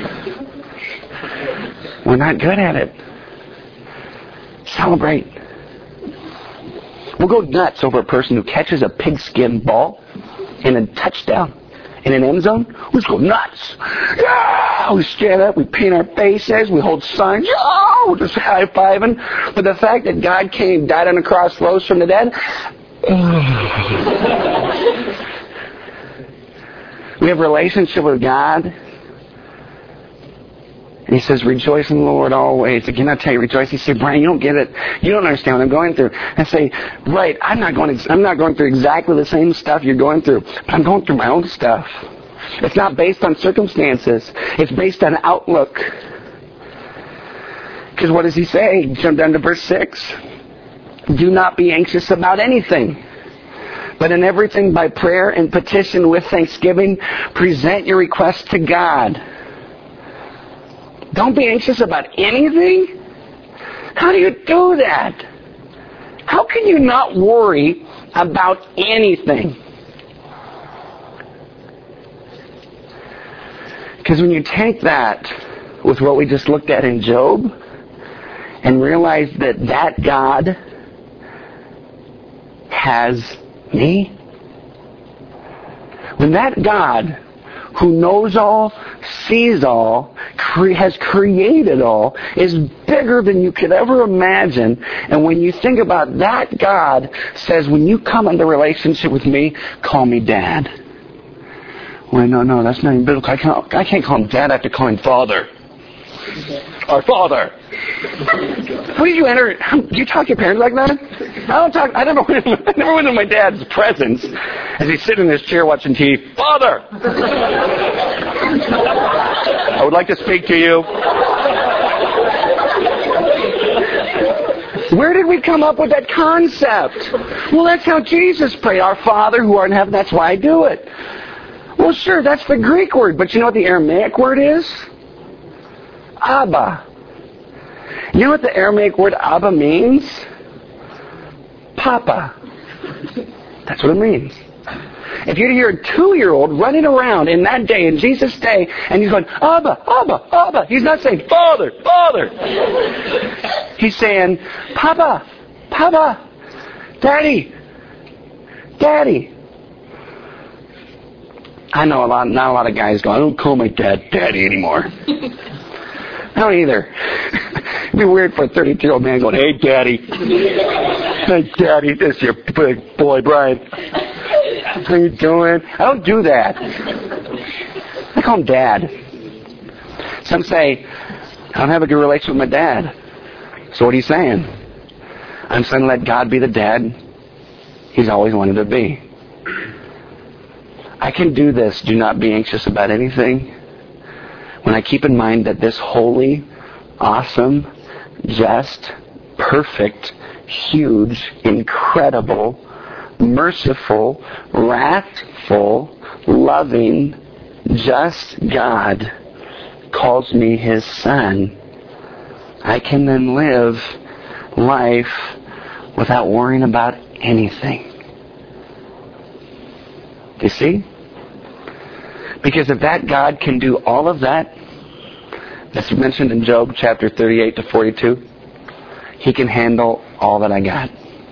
We're not good at it. Celebrate. We'll go nuts over a person who catches a pigskin ball in a touchdown in an end zone. We'll just go nuts. Yeah! We stand up, we paint our faces, we hold signs. Yeah! We're just high-fiving. But the fact that God came, died on a cross, rose from the dead... we have a relationship with God. And he says, rejoice in the Lord always. Again, I tell you, rejoice. He said, Brian, you don't get it. You don't understand what I'm going through. I say, right, I'm not going I'm not going through exactly the same stuff you're going through. But I'm going through my own stuff. It's not based on circumstances. It's based on outlook. Because what does he say? Jump down to verse six. Do not be anxious about anything, but in everything by prayer and petition with thanksgiving, present your requests to God. Don't be anxious about anything? How do you do that? How can you not worry about anything? Because when you take that with what we just looked at in Job and realize that that God has me, when that God who knows all, sees all, cre- has created all, is bigger than you could ever imagine. And when you think about that God says, when you come into relationship with me, call me Dad. Well, no, no, that's not even biblical. I can't, I can't call him Dad. I have to call him Father. Our Father. What did you enter? Do you talk to your parents like that? I don't talk. I never went. I never went into my dad's presence as he's sitting in his chair watching T V. Father, I would like to speak to you. Where did we come up with that concept? Well, that's how Jesus prayed. Our Father who art in heaven. That's why I do it. Well, sure, that's the Greek word, but you know what the Aramaic word is? Abba. You know what the Aramaic word Abba means? Papa. That's what it means. If you hear a two-year-old running around in that day, in Jesus' day, and he's going, Abba, Abba, Abba, he's not saying, Father, Father. He's saying, Papa, Papa, Daddy, Daddy. I know a lot, not a lot of guys go, I don't call my dad Daddy anymore. I don't either. It'd be weird for a thirty-two-year-old man going, hey, Daddy. Hey, Daddy, this is your big boy, Brian. How you doing? I don't do that. I call him Dad. Some say, I don't have a good relationship with my dad. So what are you saying? I'm saying let God be the dad he's always wanted to be. I can do this. Do not be anxious about anything. When I keep in mind that this holy, awesome, just, perfect, huge, incredible, merciful, wrathful, loving, just God calls me His Son, I can then live life without worrying about anything. Do you see? Because if that God can do all of that, that's mentioned in Job chapter thirty-eight to forty-two, He can handle all that I got.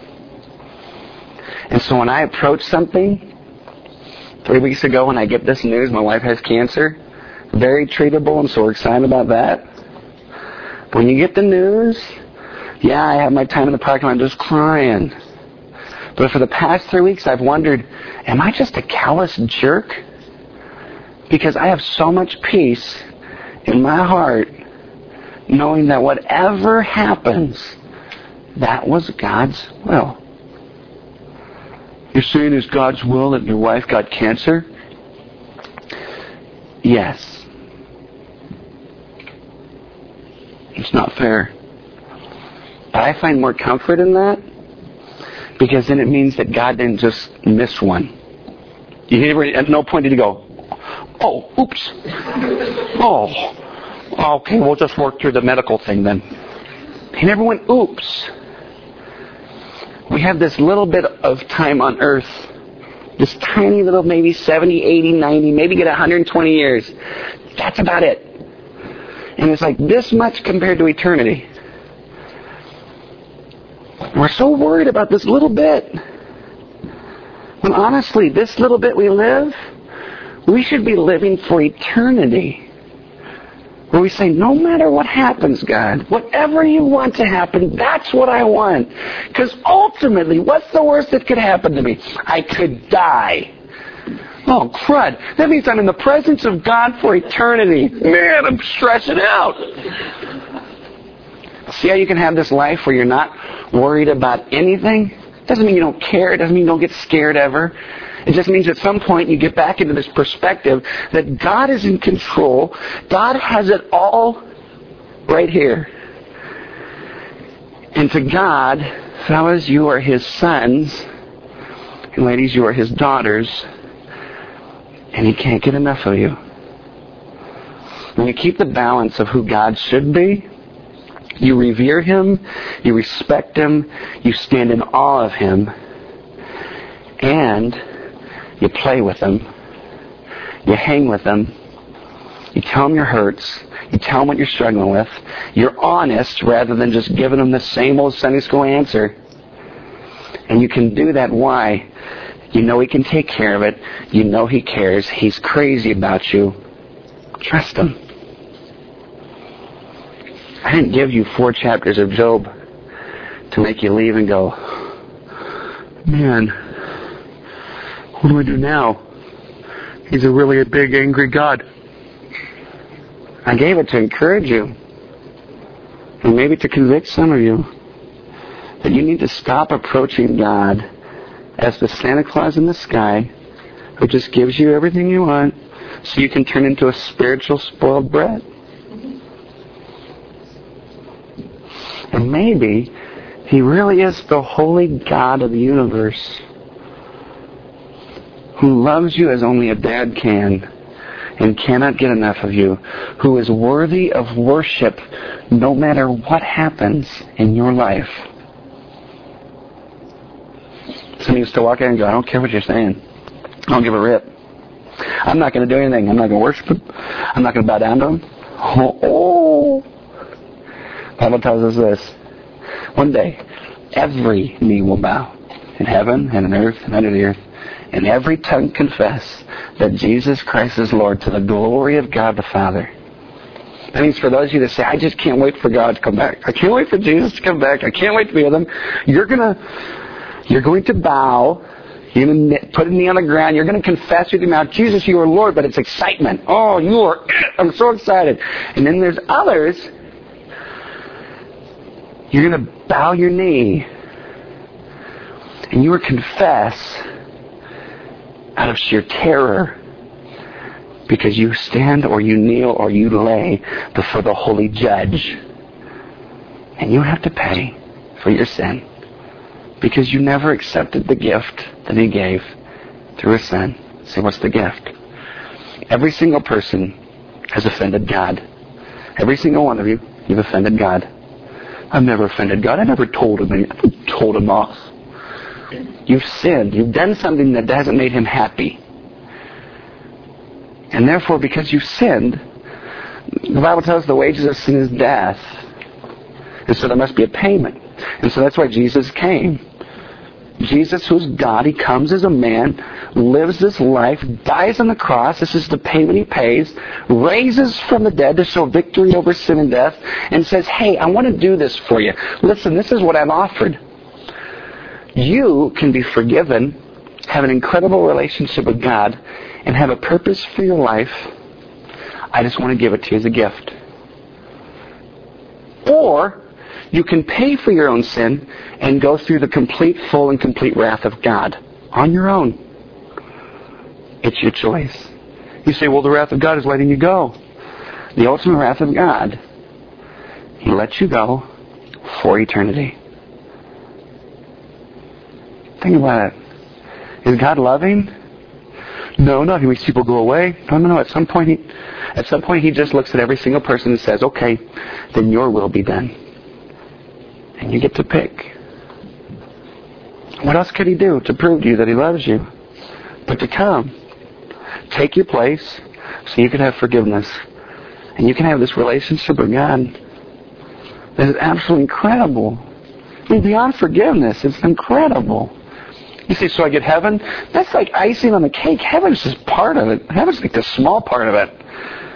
And so when I approach something, three weeks ago when I get this news, my wife has cancer, very treatable, and so we're excited about that. When you get the news, yeah, I have my time in the parking lot just crying. But for the past three weeks, I've wondered, am I just a callous jerk? Because I have so much peace in my heart knowing that whatever happens, that was God's will. You're saying it's God's will that your wife got cancer? Yes. It's not fair. But I find more comfort in that because then it means that God didn't just miss one. You never, at no point did he go, oh, oops. Oh, okay, we'll just work through the medical thing then. He never went, oops. We have this little bit of time on earth. This tiny little maybe seventy, eighty, ninety, maybe get one hundred twenty years. That's about it. And it's like this much compared to eternity. We're so worried about this little bit. When honestly, this little bit we live, we should be living for eternity. Where we say, no matter what happens, God, whatever you want to happen, that's what I want. Because ultimately, what's the worst that could happen to me? I could die. Oh, crud. That means I'm in the presence of God for eternity. Man, I'm stressing out. See how you can have this life where you're not worried about anything? Doesn't mean you don't care. It doesn't mean you don't get scared ever. It just means at some point you get back into this perspective that God is in control. God has it all right here. And to God, fellas, you are His sons. And ladies, you are His daughters. And He can't get enough of you. When you keep the balance of who God should be, you revere Him, you respect Him, you stand in awe of Him, and you play with Him, you hang with Him, you tell Him your hurts, you tell Him what you're struggling with, you're honest rather than just giving Him the same old Sunday school answer. And you can do that. Why? You know He can take care of it. You know He cares. He's crazy about you. Trust Him. I didn't give you four chapters of Job to make you leave and go, man, what do I do now? He's a really a big, angry God. I gave it to encourage you. And maybe to convict some of you that you need to stop approaching God as the Santa Claus in the sky who just gives you everything you want so you can turn into a spiritual spoiled brat. And maybe He really is the holy God of the universe who loves you as only a dad can and cannot get enough of you, who is worthy of worship no matter what happens in your life. Some used to walk in and go, I don't care what you're saying. I don't give a rip. I'm not going to do anything. I'm not going to worship Him. I'm not going to bow down to Him. Oh, oh. The Bible tells us this. One day, every knee will bow in heaven and on earth and under the earth, and every tongue confess that Jesus Christ is Lord to the glory of God the Father. That means for those of you that say, I just can't wait for God to come back. I can't wait for Jesus to come back. I can't wait to be with Him. You're gonna, you're going to bow. You're going to put a knee on the ground. You're going to confess with your mouth, Jesus, you are Lord, but it's excitement. Oh, you are, I'm so excited. And then there's others. You're going to bow your knee and you will confess out of sheer terror because you stand or you kneel or you lay before the holy judge and you have to pay for your sin because you never accepted the gift that He gave through His Son. See, what's the gift? Every single person has offended God. Every single one of you, you've offended God. I've never offended God. I never told him. I never told him off. You've sinned. You've done something that hasn't made Him happy. And therefore, because you've sinned, the Bible tells us the wages of sin is death. And so there must be a payment. And so that's why Jesus came. Jesus, who's God, he comes as a man, lives this life, dies on the cross. This is the payment he pays, raises from the dead to show victory over sin and death, and says, hey, I want to do this for you. Listen, this is what I've offered. You can be forgiven, have an incredible relationship with God, and have a purpose for your life. I just want to give it to you as a gift. Or you can pay for your own sin and go through the complete, full, and complete wrath of God on your own. It's your choice. You say, well, the wrath of God is letting you go. The ultimate wrath of God, he lets you go for eternity. Think about it. Is God loving? No, no, he makes people go away. No, no, no. At some point, he, at some point, he just looks at every single person and says, okay, then your will be done. And you get to pick. What else could he do to prove to you that he loves you? But to come, take your place, so you can have forgiveness. And you can have this relationship with God that is absolutely incredible. I mean, beyond forgiveness, it's incredible. You say, so I get heaven? That's like icing on the cake. Heaven's just part of it. Heaven's like the small part of it.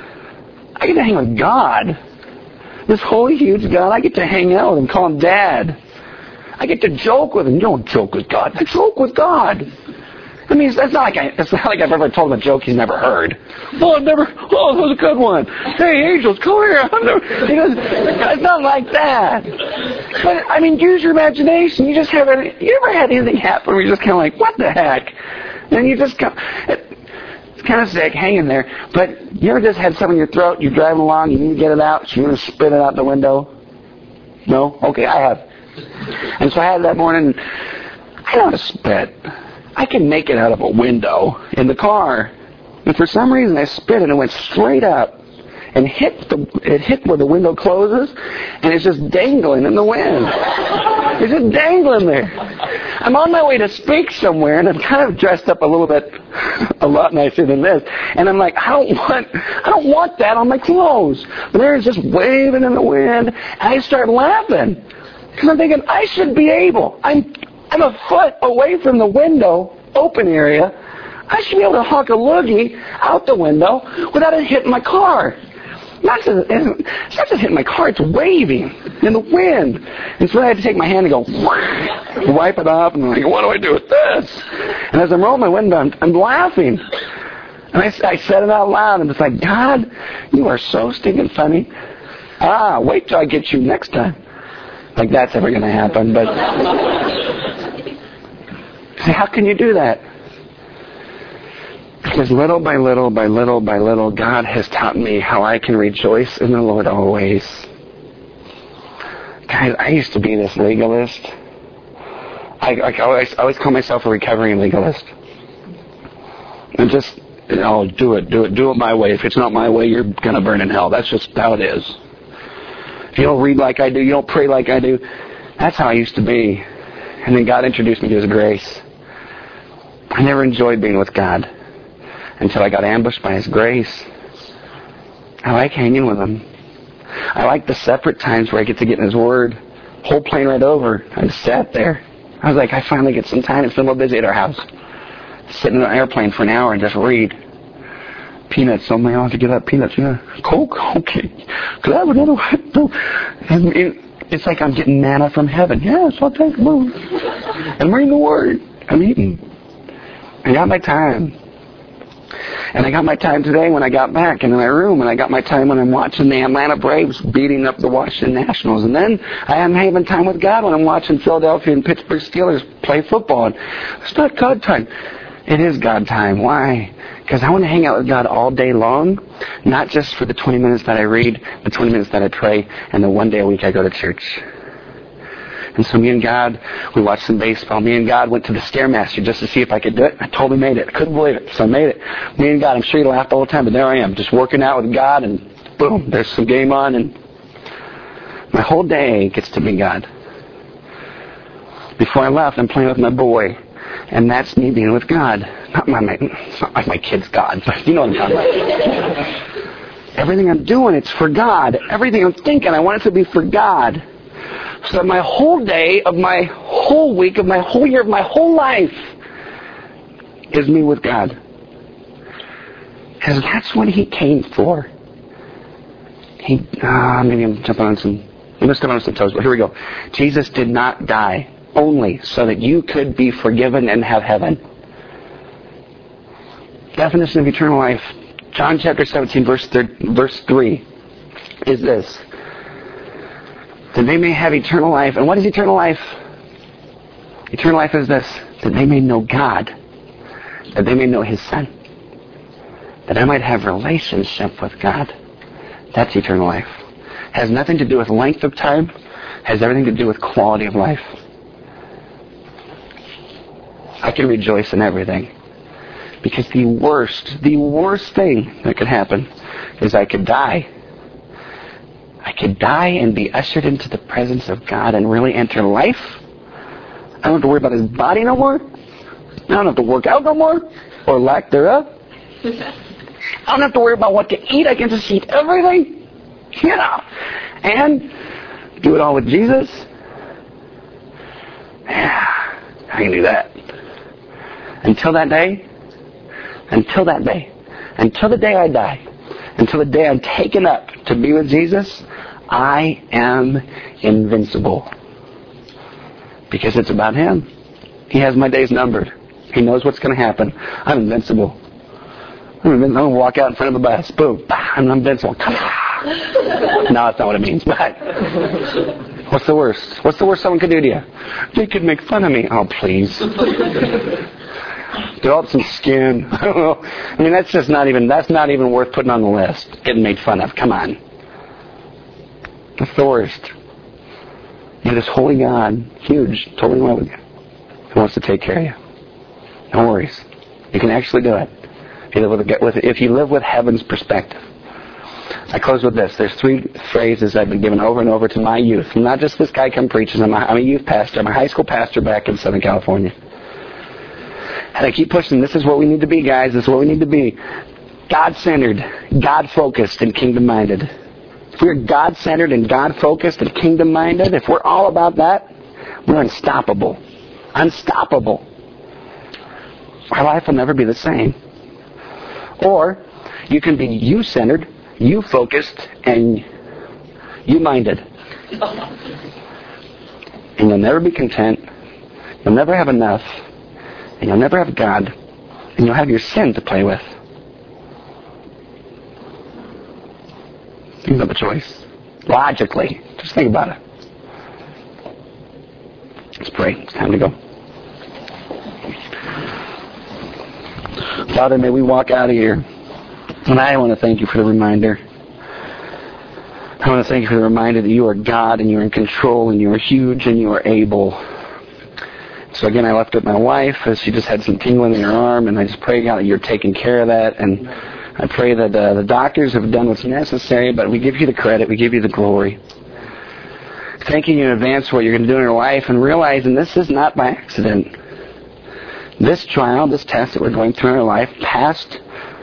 I get to hang with God. This holy, huge God, I get to hang out with him, call him Dad. I get to joke with him. You don't joke with God. I joke with God. I mean, it's not like I, it's not like I've ever told him a joke he's never heard. Oh, I've never. Oh, that was a good one. Hey, angels, come here. I've never, he goes, it's not like that. But I mean, use your imagination. You just haven't. You ever had anything happen where you're just kind of like, what the heck? And you just come. It, it's kind of sick, hanging there. But you ever just had something in your throat? You're driving along, you need to get it out, so you're going to spit it out the window. No? Okay, I have. And so I had that morning. I know how to spit. I can make it out of a window in the car. And for some reason I spit and it went straight up and hit the it hit where the window closes, and it's just dangling in the wind. It's just dangling there. I'm on my way to speak somewhere, and I'm kind of dressed up a little bit, a lot nicer than this. And I'm like, I don't want, I don't want that on my clothes. But there it's just waving in the wind, and I start laughing because I'm thinking I should be able. I'm I'm a foot away from the window, open area. I should be able to hawk a loogie out the window without it hitting my car. Not just, it's not just hitting my car, it's waving in the wind. And so I had to take my hand and go, wipe it off, and I'm like, what do I do with this? And as I'm rolling my window, I'm, I'm laughing. And I, I said it out loud, and it's like, God, you are so stinking funny. Ah, wait till I get you next time. Like that's ever going to happen, but... See, how can you do that? Because little by little by little by little, God has taught me how I can rejoice in the Lord always. Guys, I used to be this legalist. I, I always, always call myself a recovering legalist. And just, oh, do it, do it, do it my way. If it's not my way, you're going to burn in hell. That's just how it is. If you don't read like I do, you don't pray like I do. That's how I used to be. And then God introduced me to His grace. I never enjoyed being with God until I got ambushed by His grace. I like hanging with Him. I like the separate times where I get to get in His Word. Whole plane right over. I just sat there. I was like, I finally get some time. It's been a little busy at our house. Sit in an airplane for an hour and just read. Peanuts. So I have to get up. Peanuts. Yeah. Coke? Okay. Could I have another one? No. And it, it's like I'm getting manna from heaven. Yes, I'll take a move. I'm reading the Word. I'm eating. I got my time. And I got my time today when I got back into my room, and I got my time when I'm watching the Atlanta Braves beating up the Washington Nationals. And then I am having time with God when I'm watching Philadelphia and Pittsburgh Steelers play football. And it's not God time. It is God time. Why? Because I want to hang out with God all day long, not just for the twenty minutes that I read, the twenty minutes that I pray, and the one day a week I go to church. And so me and God, we watched some baseball. Me and God went to the Stairmaster just to see if I could do it. I totally made it. I couldn't believe it. So I made it. Me and God, I'm sure you laughed all the time, but there I am, just working out with God, and boom, there's some game on, and my whole day gets to be God. Before I left, I'm playing with my boy, and that's me being with God. Not my, my it's not like my kid's God, but you know what I'm talking about. Everything I'm doing, it's for God. Everything I'm thinking, I want it to be for God. So that my whole day, of my whole week, of my whole year, of my whole life is me with God. Because that's what He came for. He, ah, maybe I'm jumping on some, I'm going to step on some toes, but here we go. Jesus did not die only so that you could be forgiven and have heaven. Definition of eternal life, John chapter seventeen, verse, verse three, is this. That they may have eternal life. And what is eternal life? Eternal life is this. That they may know God. That they may know His Son. That I might have relationship with God. That's eternal life. Has nothing to do with length of time. Has everything to do with quality of life. I can rejoice in everything. Because the worst, the worst thing that could happen is I could die. I could die and be ushered into the presence of God and really enter life. I don't have to worry about His body no more. I don't have to work out no more. Or lack thereof. I don't have to worry about what to eat. I can just eat everything. You know. And do it all with Jesus. Yeah, I can do that. Until that day. Until that day. Until the day I die. Until the day I'm taken up to be with Jesus, I am invincible. Because it's about Him. He has my days numbered. He knows what's going to happen. I'm invincible. I'm invincible. I'm going to walk out in front of a bus. Boom. I'm invincible. No, that's not what it means. But what's the worst? What's the worst someone could do to you? They could make fun of me. Oh, please. Develop some skin. I don't know. I mean, that's just not even, that's not even worth putting on the list. Getting made fun of. Come on. That's the worst. You have this holy God, huge, totally in love with you, who wants to take care of you. No worries. You can actually do it. If you live with, with, if you live with heaven's perspective. I close with this. There's three phrases I've been given over and over to my youth. I'm not just this guy come preaching. I'm a, I'm a youth pastor. I'm a high school pastor back in Southern California. And I keep pushing. This is what we need to be, guys. This is what we need to be. God-centered, God-focused, and kingdom-minded. If we're God-centered and God-focused and kingdom-minded, if we're all about that, we're unstoppable. Unstoppable. Our life will never be the same. Or you can be you-centered, you-focused, and you-minded. And you'll never be content. You'll never have enough. And you'll never have God. And you'll have your sin to play with. You have a choice. Logically. Just think about it. Let's pray. It's time to go. Father, may we walk out of here. And I want to thank You for the reminder. I want to thank You for the reminder that You are God and You are in control and You are huge and You are able. So again, I left up my wife as she just had some tingling in her arm, and I just pray, God, that You're taking care of that. And I pray that uh, the doctors have done what's necessary, but we give You the credit, we give You the glory. Thanking You in advance for what You're going to do in her life, and realizing this is not by accident. This trial, this test that we're going through in our life, passed,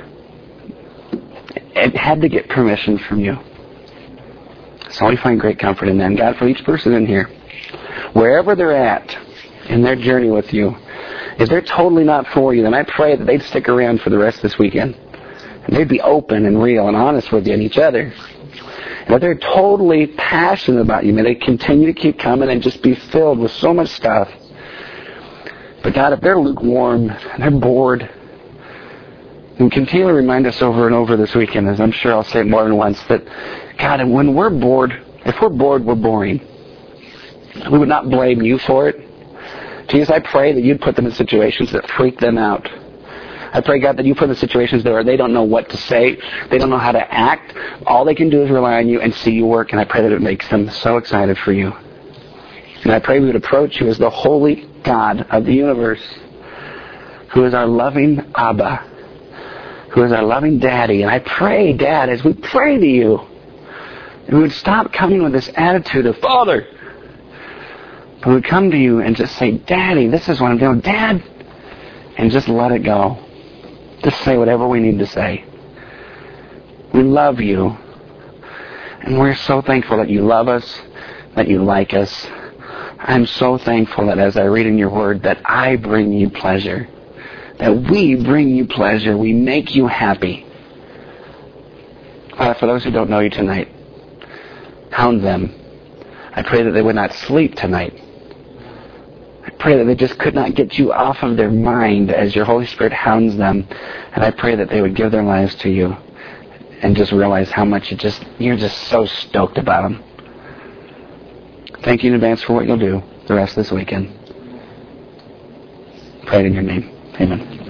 it had to get permission from You. So we find great comfort in that. And God, for each person in here, wherever they're at in their journey with You, if they're totally not for You, then I pray that they'd stick around for the rest of this weekend. And they'd be open and real and honest with You and each other. And if they're totally passionate about You, may they continue to keep coming and just be filled with so much stuff. But God, if they're lukewarm and they're bored, and continually remind us over and over this weekend, as I'm sure I'll say it more than once, that God, and when we're bored, if we're bored, we're boring. We would not blame You for it. Jesus, I pray that You'd put them in situations that freak them out. I pray, God, that You put them in situations where they don't know what to say. They don't know how to act. All they can do is rely on You and see You work. And I pray that it makes them so excited for You. And I pray we would approach You as the holy God of the universe, who is our loving Abba, who is our loving Daddy. And I pray, Dad, as we pray to You, we would stop coming with this attitude of, Father, but we would come to You and just say, Daddy, this is what I'm doing. Dad, and just let it go. Just say whatever we need to say. We love You. And we're so thankful that You love us. that you like us. I'm so thankful that as I read in your word that I bring you pleasure. That we bring you pleasure. We make you happy. Father, for those who don't know you tonight, hound them. I pray that they would not sleep tonight. I pray that they just could not get you off of their mind as your Holy Spirit hounds them. And I pray that they would give their lives to you and just realize how much you just, you're just so stoked about them. Thank you in advance for what you'll do the rest of this weekend. Pray it in your name. Amen.